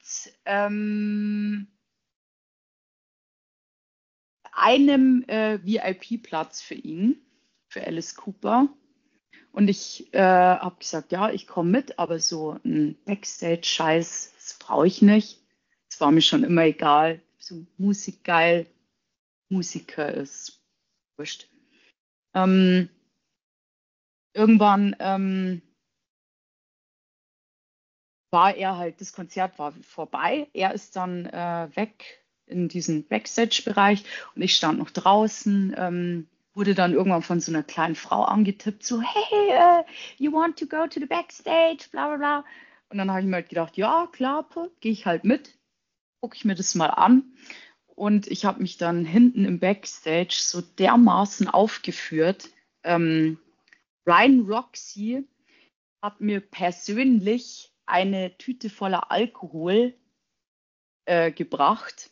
einem VIP-Platz für ihn, für Alice Cooper. Und ich habe gesagt, ja, ich komme mit, aber so ein Backstage-Scheiß, das brauche ich nicht. Das war mir schon immer egal. So Musik geil, Musiker ist wurscht. Irgendwann war er halt, das Konzert war vorbei. Er ist dann weg in diesen Backstage-Bereich und ich stand noch draußen, wurde dann irgendwann von so einer kleinen Frau angetippt, so, hey, you want to go to the Backstage, bla bla bla. Und dann habe ich mir halt gedacht, ja, klar, gehe ich halt mit, gucke ich mir das mal an. Und ich habe mich dann hinten im Backstage so dermaßen aufgeführt. Ryan Roxy hat mir persönlich eine Tüte voller Alkohol gebracht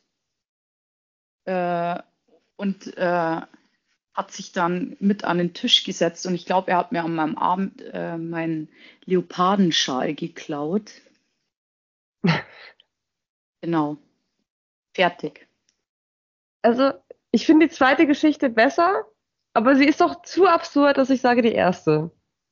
und hat sich dann mit an den Tisch gesetzt. Und ich glaube, er hat mir an meinem Abend meinen Leopardenschal geklaut. Genau. Fertig.
Also, ich finde die zweite Geschichte besser, aber sie ist doch zu absurd, dass ich sage die erste.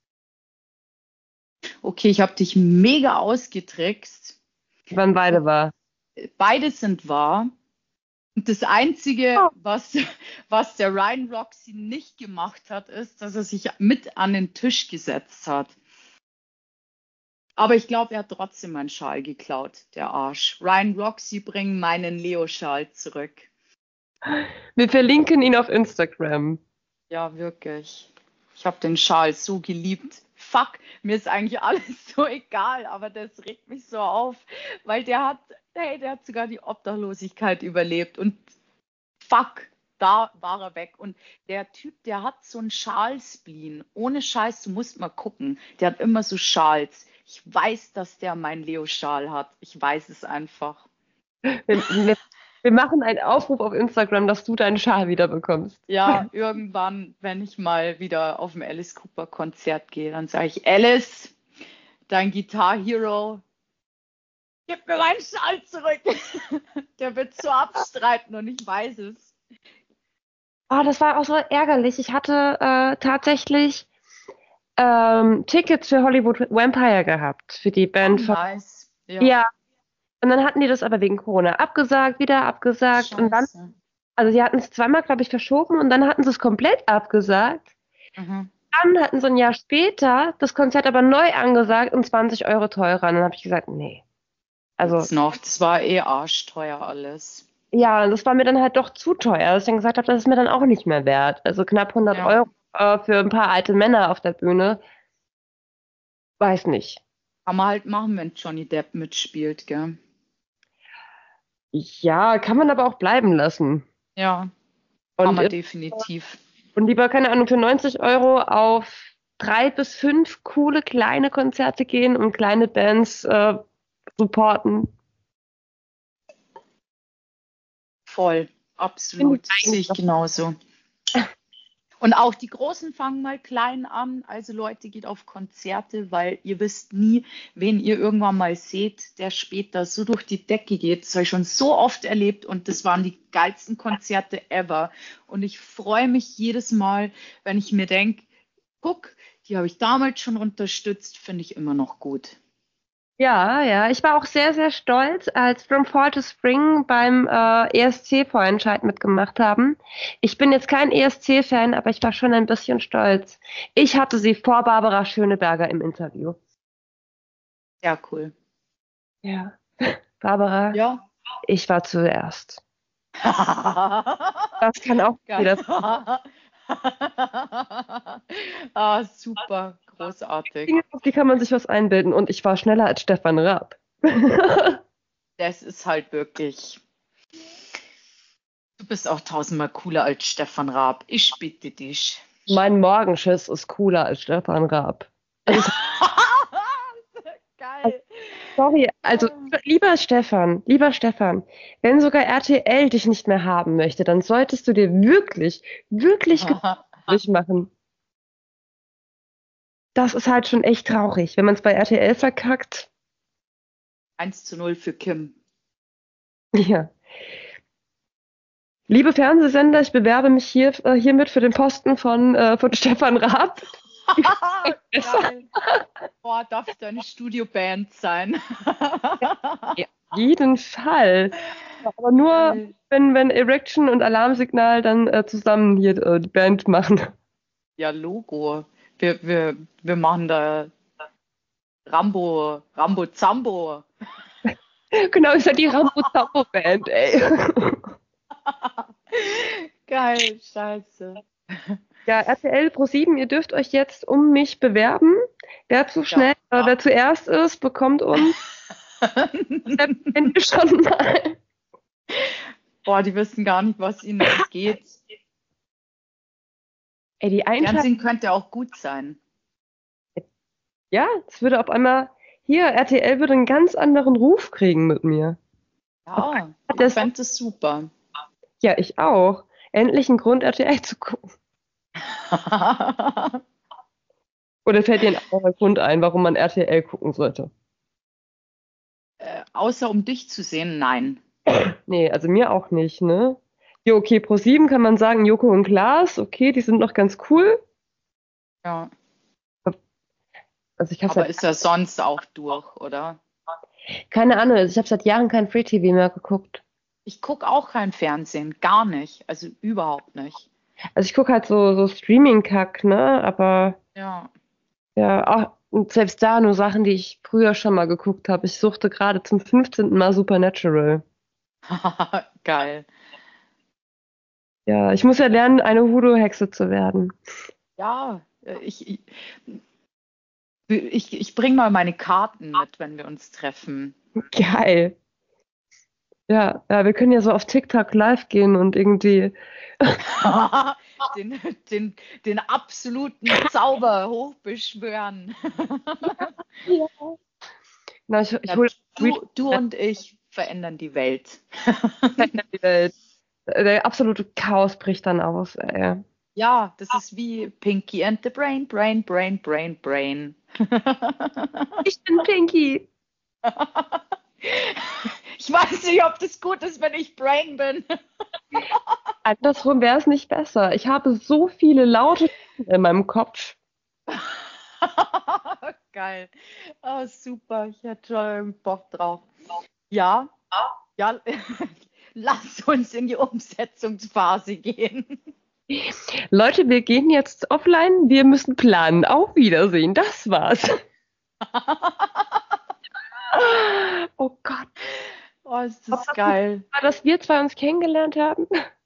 Okay, ich habe dich mega ausgetrickst.
Die waren beide wahr.
Beide sind wahr. Und das Einzige, was der Ryan Roxy nicht gemacht hat, ist, dass er sich mit an den Tisch gesetzt hat. Aber ich glaube, er hat trotzdem meinen Schal geklaut, der Arsch. Ryan Roxy, bring meinen Leo-Schal zurück.
Wir verlinken ihn auf Instagram.
Ja, wirklich. Ich habe den Schal so geliebt. Fuck, mir ist eigentlich alles so egal, aber das regt mich so auf, weil der hat sogar die Obdachlosigkeit überlebt und fuck, da war er weg. Und der Typ, der hat so einen Schalspleen. Ohne Scheiß, du musst mal gucken. Der hat immer so Schals. Ich weiß, dass der meinen Leo-Schal hat. Ich weiß es einfach.
Wir machen einen Aufruf auf Instagram, dass du deinen Schal wieder bekommst.
Ja, irgendwann, wenn ich mal wieder auf ein Alice Cooper Konzert gehe, dann sage ich, Alice, dein Guitar Hero, gib mir meinen Schal zurück. Der wird so abstreiten und ich weiß es.
Oh, das war auch so ärgerlich. Ich hatte tatsächlich Tickets für Hollywood Vampire gehabt, für die Band von.
Nice.
Ja. Und dann hatten die das aber wegen Corona abgesagt, wieder abgesagt.
Scheiße.
Und dann, also sie hatten es zweimal, glaube ich, verschoben und dann hatten sie es komplett abgesagt.
Mhm.
dann hatten sie ein Jahr später das Konzert aber neu angesagt und 20 Euro teurer. Und dann habe ich gesagt, nee. Also,
Jetzt noch, das war arschteuer alles.
ja, das war mir dann halt doch zu teuer, dass ich dann gesagt habe, das ist mir dann auch nicht mehr wert. Also knapp 100
Ja.
Euro für ein paar alte Männer auf der Bühne. Weiß nicht.
Kann man halt machen, wenn Johnny Depp mitspielt, gell?
Ja, kann man aber auch bleiben lassen.
Ja, kann
Und,
man definitiv.
und lieber, keine Ahnung, für 90 Euro auf 3 bis 5 coole kleine Konzerte gehen und kleine Bands supporten.
Voll, absolut.
Finde ich
Sehe ich
eigentlich
genauso. Und auch die Großen fangen mal klein an. Also Leute, geht auf Konzerte, weil ihr wisst nie, wen ihr irgendwann mal seht, der später so durch die Decke geht. Das habe ich schon so oft erlebt und das waren die geilsten Konzerte ever. Und ich freue mich jedes Mal, wenn ich mir denke, guck, die habe ich damals schon unterstützt, finde ich immer noch gut.
Ja, ich war auch sehr, sehr stolz, als From Fall to Spring beim ESC-Vorentscheid mitgemacht haben. Ich bin jetzt kein ESC-Fan, aber ich war schon ein bisschen stolz. Ich hatte sie vor Barbara Schöneberger im Interview.
Sehr cool.
Ja. Barbara,
Ja.
ich war zuerst. Das kann auch
Geil.
jeder.
Super, großartig.
Dinge, auf die kann man sich was einbilden. Und ich war schneller als Stefan Raab.
Das ist halt wirklich. Du bist auch tausendmal cooler als Stefan Raab. Ich bitte dich.
Mein Morgenschiss ist cooler als Stefan Raab.
Geil.
Sorry, also lieber Stefan, wenn sogar RTL dich nicht mehr haben möchte, dann solltest du dir wirklich, wirklich Gedanken machen. Das ist halt schon echt traurig, wenn man es bei RTL verkackt.
1:0 für Kim.
Ja. Liebe Fernsehsender, ich bewerbe mich hiermit für den Posten von Stefan Raab.
Geil. Boah, darf ich deine Studioband sein?
Ja, auf jeden Fall. Aber nur,
Geil.
wenn Erection und Alarmsignal dann zusammen hier die Band machen.
Ja, Logo. Wir machen da Rambo Zambo.
Genau, ist ja die Rambo-Zambo-Band, ey.
Geil, scheiße.
Ja, RTL Pro7, ihr dürft euch jetzt um mich bewerben. Wer zu schnell, wer zuerst ist, bekommt uns. Kennt ihr schon mal.
Boah, die wissen gar nicht, was ihnen entgeht.
Ey, die Einschaltung.
Fernsehen könnte auch gut sein.
Ja, es würde auf einmal. Hier, RTL würde einen ganz anderen Ruf kriegen mit mir.
Ja, ich
Das-
fände es super.
Ja, ich auch. Endlich ein Grund, RTL zu gucken. Oder fällt dir ein anderer Grund ein, warum man RTL gucken sollte?
Außer um dich zu sehen, nein.
Nee, also mir auch nicht, ne? Ja, okay, Pro7 kann man sagen, Joko und Klaas, okay, die sind noch ganz cool.
Ja,
Also ich habe
aber ist ja sonst auch durch, oder?
keine Ahnung, also ich habe seit Jahren kein Free TV mehr geguckt.
Ich gucke auch kein Fernsehen, gar nicht. Also überhaupt nicht.
Also ich gucke halt so Streaming-Kack, ne? Aber
Ja.
ja, auch, und selbst da nur Sachen, die ich früher schon mal geguckt habe. Ich suchte gerade zum 15. Mal Supernatural.
Geil.
Ja, ich muss ja lernen, eine Voodoo-Hexe zu werden.
Ja, ich bringe mal meine Karten mit, wenn wir uns treffen.
Geil. Ja, wir können ja so auf TikTok live gehen und irgendwie.
den absoluten Zauber hochbeschwören.
Na, ich
Ja,
hole
du und ich verändern die Welt.
die Welt. Der absolute Chaos bricht dann aus, ey.
Ja, das ist wie Pinky and the Brain, Brain, Brain, Brain, Brain.
Ich bin Pinky.
Ich weiß nicht, ob das gut ist, wenn ich Brain bin.
Andersrum wäre es nicht besser. Ich habe so viele laute in meinem Kopf.
Geil. Oh, super. Ich hätte schon Bock drauf. Ja, lass uns in die Umsetzungsphase gehen.
Leute, wir gehen jetzt offline, wir müssen planen. Auf Wiedersehen, das war's. Oh Gott,
Oh, ist das geil.
war, dass wir zwei uns kennengelernt haben?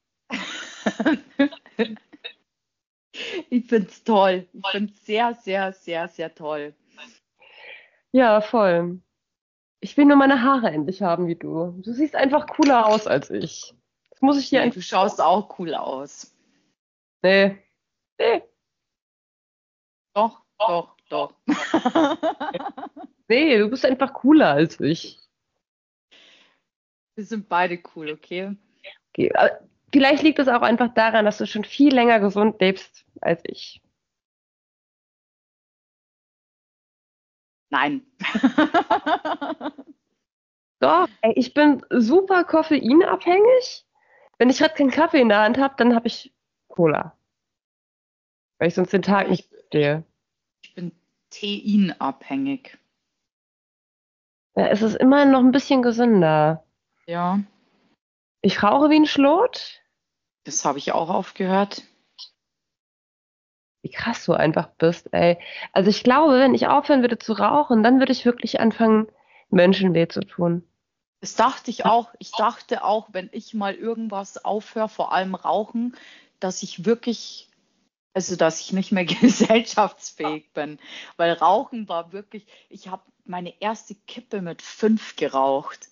Ich finde es toll. Ich finde es sehr, sehr, sehr, sehr toll.
Ja, voll. Ich will nur meine Haare endlich haben wie du. Du siehst einfach cooler aus als ich. Das muss ich dir
Nee,
einfach.
du schaust auch cool aus.
Nee. Nee.
Doch, doch, doch.
Nee, du bist einfach cooler als ich.
Wir sind beide cool, okay?
Okay. Vielleicht liegt es auch einfach daran, dass du schon viel länger gesund lebst als ich.
Nein.
Doch, ey, ich bin super koffeinabhängig. Wenn ich gerade keinen Kaffee in der Hand habe, dann habe ich Cola. Weil ich sonst den Tag nicht stehe.
Ich bin teinabhängig.
Ja, es ist immer noch ein bisschen gesünder.
Ja,
Ich rauche wie ein Schlot.
das habe ich auch aufgehört.
Wie krass du einfach bist, ey. Also ich glaube, wenn ich aufhören würde zu rauchen, dann würde ich wirklich anfangen, Menschen weh zu tun.
Das dachte ich auch. Ich dachte auch, wenn ich mal irgendwas aufhöre, vor allem Rauchen, dass ich wirklich, also dass ich nicht mehr gesellschaftsfähig bin. Weil Rauchen war wirklich, ich habe meine erste Kippe mit 5 geraucht.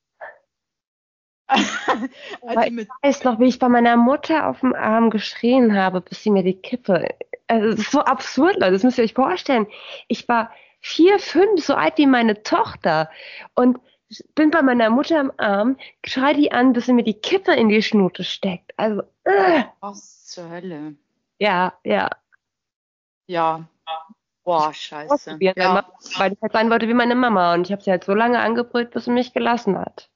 Aber
Also
ich
mit,
weiß noch, wie ich bei meiner Mutter auf dem Arm geschrien habe, bis sie mir die Kippe. Also es ist so absurd, Leute, das müsst ihr euch vorstellen. Ich war 4, 5, so alt wie meine Tochter und bin bei meiner Mutter am Arm, schrei die an, bis sie mir die Kippe in die Schnute steckt. Also,
was zur Hölle?
ja, ja.
Ja, boah, scheiße.
Ausprobieren,
Ja,
weil ich halt sein wollte wie meine Mama und ich habe sie halt so lange angebrüllt, bis sie mich gelassen hat.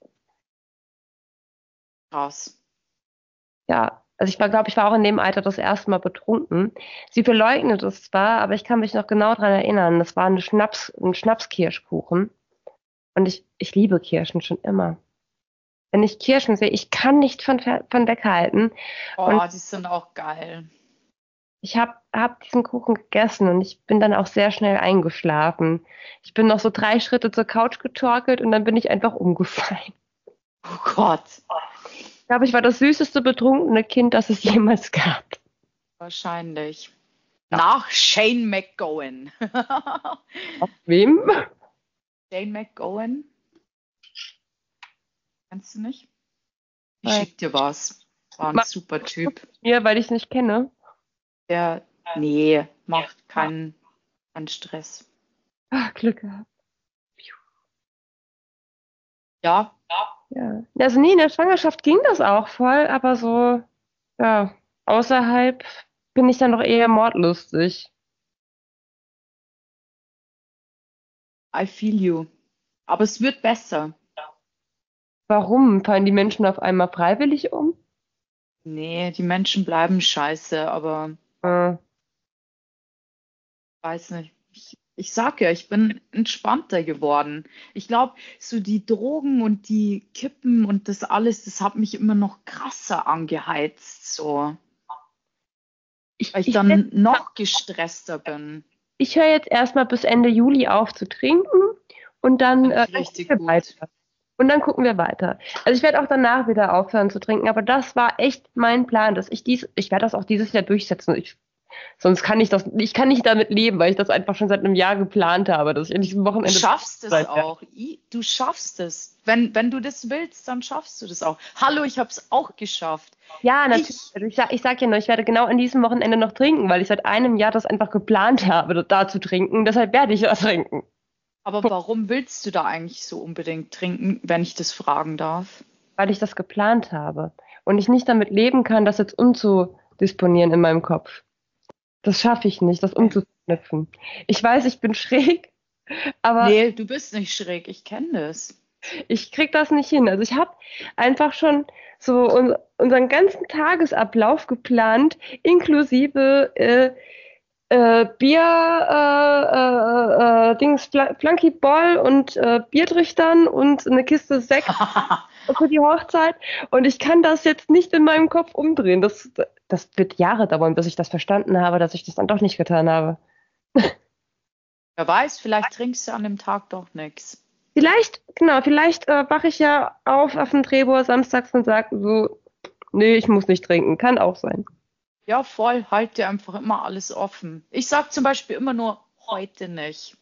krass.
Ja, also ich war, glaube ich, war auch in dem Alter das erste Mal betrunken. Sie verleugnet es zwar, aber ich kann mich noch genau daran erinnern. Das war ein Schnapskirschkuchen. Und ich liebe Kirschen schon immer. Wenn ich Kirschen sehe, ich kann nicht von weghalten. Und
Oh, die sind auch geil.
ich hab diesen Kuchen gegessen und ich bin dann auch sehr schnell eingeschlafen. Ich bin noch so 3 Schritte zur Couch getorkelt und dann bin ich einfach umgefallen.
Oh Gott,
Ich glaube, ich war das süßeste betrunkene Kind, das es jemals gab.
wahrscheinlich. Nach Shane McGowan.
Wem?
Shane McGowan? Kennst du nicht? Ich
Nein.
schick dir was. War ein
Ma-
super Typ.
Mir, weil ich es nicht kenne.
Der, nee, macht keinen Stress.
Ach, Glück gehabt.
Ja,
Ja. Also nee, in der Schwangerschaft ging das auch voll, aber so, ja, außerhalb bin ich dann doch eher mordlustig.
I feel you. Aber es wird besser.
Warum? Fallen die Menschen auf einmal freiwillig um?
Nee, die Menschen bleiben scheiße, aber
Äh,
weiß nicht. Ich sag ja, ich bin entspannter geworden. Ich glaube, so die Drogen und die Kippen und das alles, das hat mich immer noch krasser angeheizt, so, weil ich
ich,
dann noch gestresster bin.
ich höre jetzt erstmal bis Ende Juli auf zu trinken und dann,
Richtig
gucken wir
gut.
weiter. Und dann gucken wir weiter. Also ich werde auch danach wieder aufhören zu trinken, aber das war echt mein Plan, dass ich werde das auch dieses Jahr durchsetzen. Sonst kann ich kann nicht damit leben, weil ich das einfach schon seit einem Jahr geplant habe, dass ich an diesem
Du
Wochenende
schaffst es
sein werde.
auch. Du schaffst es. Wenn du das willst, dann schaffst du das auch. Hallo, ich habe es auch geschafft.
Ja, natürlich.
Ich,
Also ich sag ja nur, ich werde genau an diesem Wochenende noch trinken, weil ich seit einem Jahr das einfach geplant habe, da zu trinken. Deshalb werde ich das trinken.
aber warum willst du da eigentlich so unbedingt trinken, wenn ich das fragen darf?
Weil ich das geplant habe. Und ich nicht damit leben kann, das jetzt umzudisponieren in meinem Kopf. Das schaffe ich nicht, das umzuknüpfen. Ich weiß, ich bin schräg, aber
Nee, du bist nicht schräg. Ich kenne das.
ich krieg das nicht hin. Also ich habe einfach schon so unseren ganzen Tagesablauf geplant, inklusive Bier Flunkyball und Biertrichtern und eine Kiste Sekt für die Hochzeit. Und ich kann das jetzt nicht in meinem Kopf umdrehen. Das wird Jahre dauern, bis ich das verstanden habe, dass ich das dann doch nicht getan habe.
Wer weiß, vielleicht trinkst du an dem Tag doch nichts.
Vielleicht wache ich ja auf dem Drehbohr samstags und sage so, nee, ich muss nicht trinken. Kann auch sein.
Ja, voll, halt dir einfach immer alles offen. Ich sag zum Beispiel immer nur, heute nicht.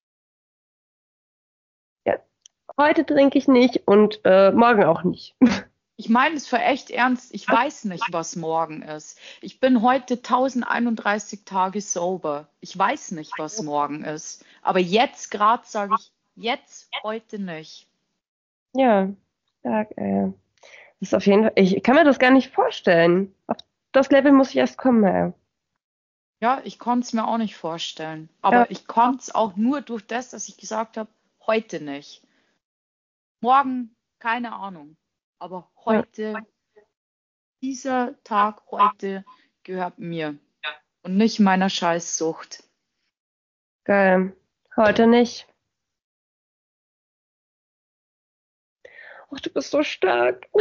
Ja, heute trinke ich nicht und morgen auch nicht.
Ich meine es für echt ernst. Ich weiß nicht, was morgen ist. Ich bin heute 1031 Tage sober. Ich weiß nicht, was morgen ist. Aber jetzt gerade sage ich, jetzt, heute nicht.
Ja, stark, das ist auf jeden Fall, ich kann mir das gar nicht vorstellen. Auf das Level muss ich erst kommen, ey.
Ja, ich konnte es mir auch nicht vorstellen. Aber ich konnte es auch nur durch das, dass ich gesagt habe, heute nicht. Morgen, keine Ahnung. Aber heute, dieser Tag heute gehört mir und nicht meiner Scheißsucht.
Geil. Heute nicht. Ach, du bist so stark.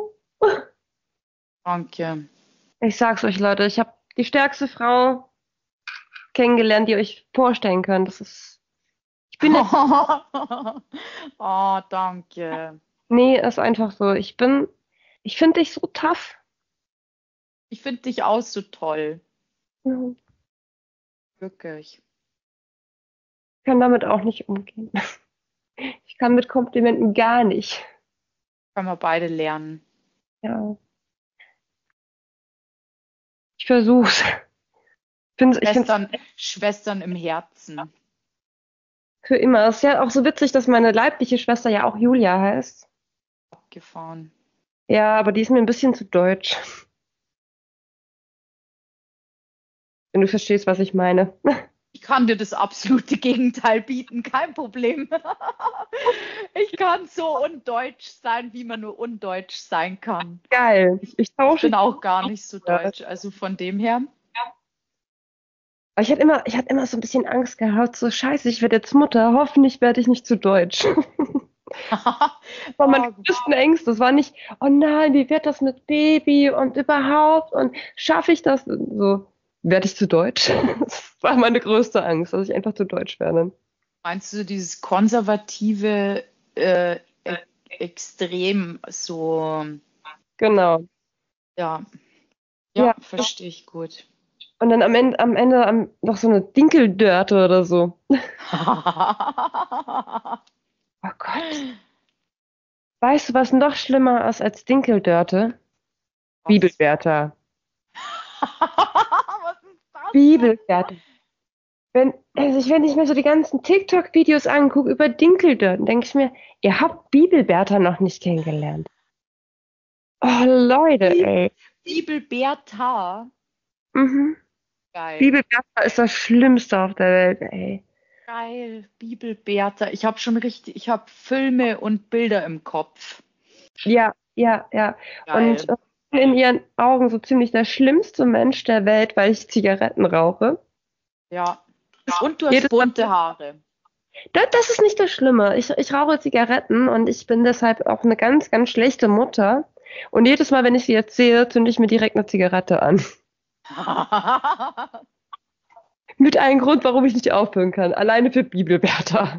Danke.
Ich sag's euch, Leute, ich habe die stärkste Frau kennengelernt, die ihr euch vorstellen könnt. Ich bin jetzt,
Oh, danke.
nee, ist einfach so. Ich finde dich so tough.
Ich finde dich auch so toll.
Ich
Wirklich.
kann damit auch nicht umgehen. Ich kann mit Komplimenten gar nicht.
Können wir beide lernen.
Ja. Ich versuch's.
Schwestern im Herzen.
Für immer. Es ist ja auch so witzig, dass meine leibliche Schwester ja auch Julia heißt.
Abgefahren.
Ja, aber die ist mir ein bisschen zu deutsch. Wenn du verstehst, was ich meine.
Ich kann dir das absolute Gegenteil bieten, kein Problem. Ich kann so undeutsch sein, wie man nur undeutsch sein kann.
Geil. Ich
Ich
tausche.
bin auch gar nicht so deutsch, also von dem her.
Aber ich hatte immer so ein bisschen Angst gehabt, so scheiße, ich werde jetzt Mutter, hoffentlich werde ich nicht zu deutsch. Das war meine größten Ängste. Das war nicht, oh nein, wie wird das mit Baby und überhaupt und schaffe ich das? So, werde ich zu deutsch? Das war meine größte Angst, dass ich einfach zu deutsch werde.
Meinst du dieses konservative Extrem so,
Genau.
ja,
Ja.
verstehe ich gut.
Und dann am Ende noch so eine Dinkeldörte oder so. Oh Gott. Weißt du, was noch schlimmer ist als Dinkeldörte? Bibelwärter.
Was ist das?
Bibelwärter. Wenn ich mir so die ganzen TikTok-Videos angucke über Dinkeldörten, denke ich mir, ihr habt Bibelwärter noch nicht kennengelernt. Oh, Leute, ey.
Bibelberta.
Mhm.
Geil.
Bibelwärter ist das Schlimmste auf der Welt, ey.
Geil, Bibelberta. Ich habe Filme und Bilder im Kopf.
Ja.
Geil.
Und in ihren Augen so ziemlich der schlimmste Mensch der Welt, weil ich Zigaretten rauche.
Ja. Und du hast bunte Haare.
Das ist nicht das Schlimme. Ich rauche Zigaretten und ich bin deshalb auch eine ganz, ganz schlechte Mutter. Und jedes Mal, wenn ich sie jetzt sehe, zünde ich mir direkt eine Zigarette an. Mit einem Grund, warum ich nicht aufhören kann. Alleine für Bibelwärter.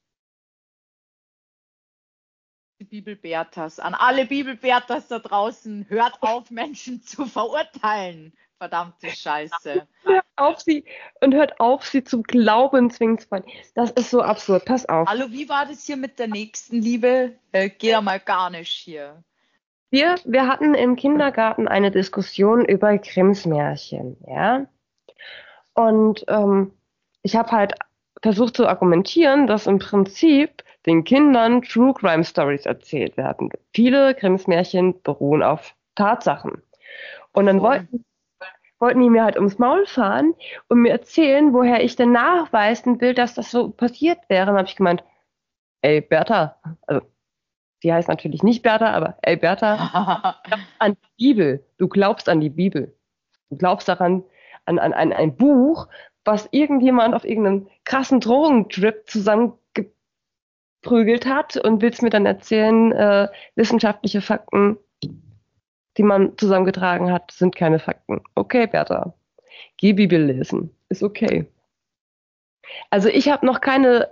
Die Bibelbertas. An alle Bibelbertas da draußen, hört auf, Menschen zu verurteilen. Verdammte Scheiße.
Hört auf, sie zum Glauben zwingen zu wollen. Das ist so absurd. Pass auf.
Hallo, wie war das hier mit der Nächstenliebe? Geht ja mal gar nicht hier.
Wir hatten im Kindergarten eine Diskussion über Grimms Märchen, ja. Und ich habe halt versucht zu argumentieren, dass im Prinzip den Kindern True Crime Stories erzählt werden. Viele Grimms Märchen beruhen auf Tatsachen. Und dann wollten die mir halt ums Maul fahren und mir erzählen, woher ich denn nachweisen will, dass das so passiert wäre. Dann habe ich gemeint, ey Bertha, also sie heißt natürlich nicht Bertha, aber ey Bertha, an die Bibel. Du glaubst an die Bibel. Du glaubst daran, an ein Buch, was irgendjemand auf irgendeinem krassen Drogentrip zusammengeprügelt hat und willst mir dann erzählen, wissenschaftliche Fakten, die man zusammengetragen hat, sind keine Fakten. Okay, Bertha, geh Bibel lesen. Ist okay. Also ich habe noch keinen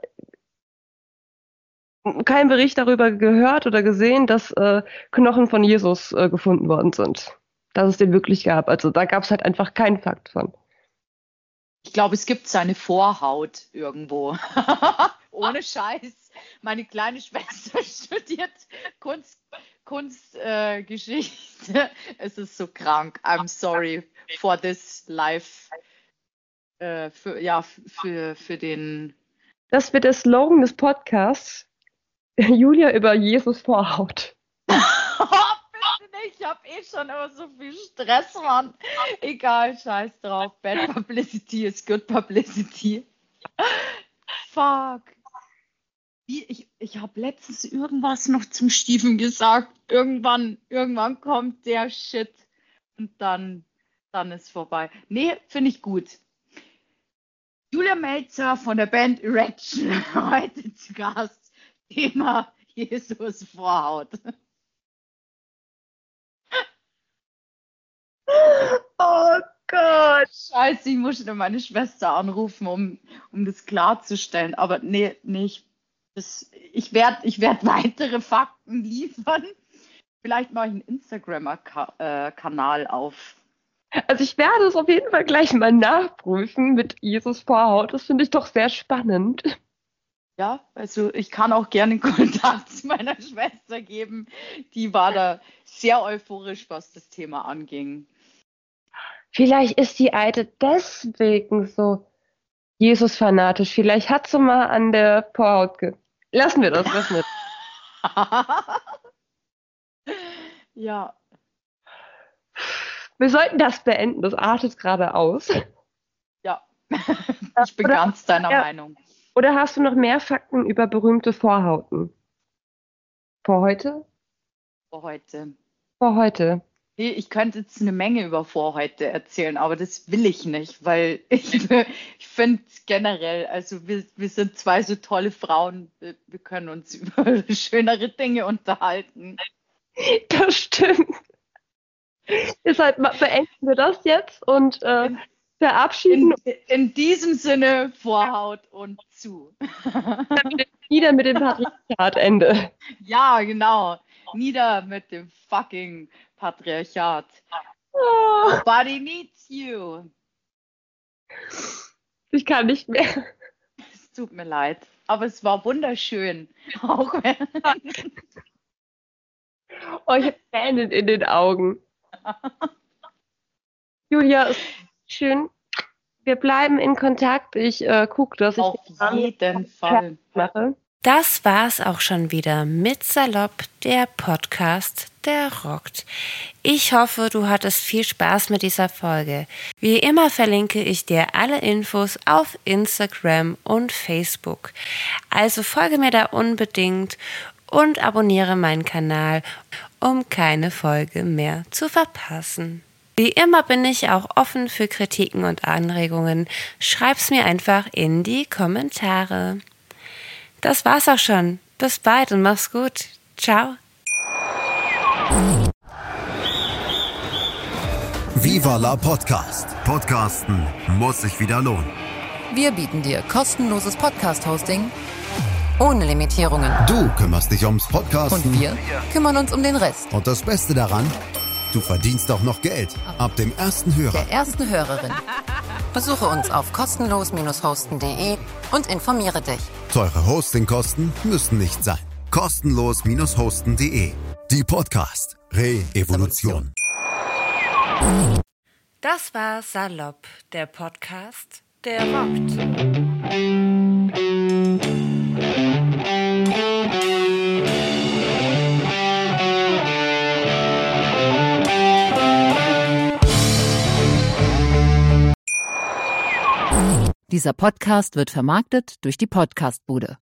Bericht darüber gehört oder gesehen, dass Knochen von Jesus gefunden worden sind. Dass es den wirklich gab. Also da gab es halt einfach keinen Fakt von.
Ich glaube, es gibt seine Vorhaut irgendwo. Ohne Scheiß. Meine kleine Schwester studiert Kunstgeschichte. Es ist so krank. I'm sorry for this life. Für den.
Das wird der Slogan des Podcasts. Julia über Jesus Vorhaut.
Bitte nicht, ich habe schon immer so viel Stress, Mann. Egal, scheiß drauf. Bad Publicity is good publicity. Fuck. Ich habe letztens irgendwas noch zum Stiefen gesagt. Irgendwann kommt der Shit und dann ist vorbei. Nee, finde ich gut. Julia Melzer von der Band Erection, heute zu Gast. Thema Jesus Vorhaut. Oh Gott. Scheiße, ich muss schon meine Schwester anrufen, um das klarzustellen. Aber nee, ich werd weitere Fakten liefern. Vielleicht mache ich einen Instagram-Kanal auf.
Also ich werde es auf jeden Fall gleich mal nachprüfen mit Jesus Vorhaut. Das finde ich doch sehr spannend.
Ja, also ich kann auch gerne Kontakt zu meiner Schwester geben. Die war da sehr euphorisch, was das Thema anging.
Vielleicht ist die Alte deswegen so Jesus-fanatisch. Vielleicht hat sie mal an der Vorhaut Lassen wir das.
Ja.
Wir sollten das beenden. Das artet gerade aus.
Ja, ich bin ganz deiner Meinung.
Oder hast du noch mehr Fakten über berühmte Vorhauten? Vorhäute? Vorhäute.
Nee, ich könnte jetzt eine Menge über Vorhäute erzählen, aber das will ich nicht, weil ich finde generell, also wir sind zwei so tolle Frauen, wir können uns über schönere Dinge unterhalten.
Das stimmt. Deshalb beenden wir das jetzt und verabschieden.
In diesem Sinne, Vorhaut und zu.
Nieder mit dem Patriarchat, Ende.
Ja, genau. Nieder mit dem fucking Patriarchat.
Oh.
Nobody needs you.
Ich kann nicht mehr.
Es tut mir leid, aber es war wunderschön. Auch wenn...
Oh, ich habe Tränen in den Augen. Julia, schön. Wir bleiben in Kontakt. Ich gucke, dass ich
auf jeden Fall
mache.
Das war's auch schon wieder mit Salopp, der Podcast, der rockt. Ich hoffe, du hattest viel Spaß mit dieser Folge. Wie immer verlinke ich dir alle Infos auf Instagram und Facebook. Also folge mir da unbedingt und abonniere meinen Kanal, um keine Folge mehr zu verpassen. Wie immer bin ich auch offen für Kritiken und Anregungen. Schreib's mir einfach in die Kommentare. Das war's auch schon. Bis bald und mach's gut. Ciao.
Viva la Podcast. Podcasten muss sich wieder lohnen.
Wir bieten dir kostenloses Podcast-Hosting ohne Limitierungen.
Du kümmerst dich ums Podcasten.
Und wir kümmern uns um den Rest.
Und das Beste daran, du verdienst auch noch Geld. Ab dem ersten Hörer.
Der ersten Hörerin. Besuche uns auf kostenlos-hosten.de und informiere dich.
Teure Hostingkosten müssen nicht sein. Kostenlos-hosten.de. Die Podcast Re-Evolution.
Das war Salopp, der Podcast, der rockt.
Dieser Podcast wird vermarktet durch die Podcastbude.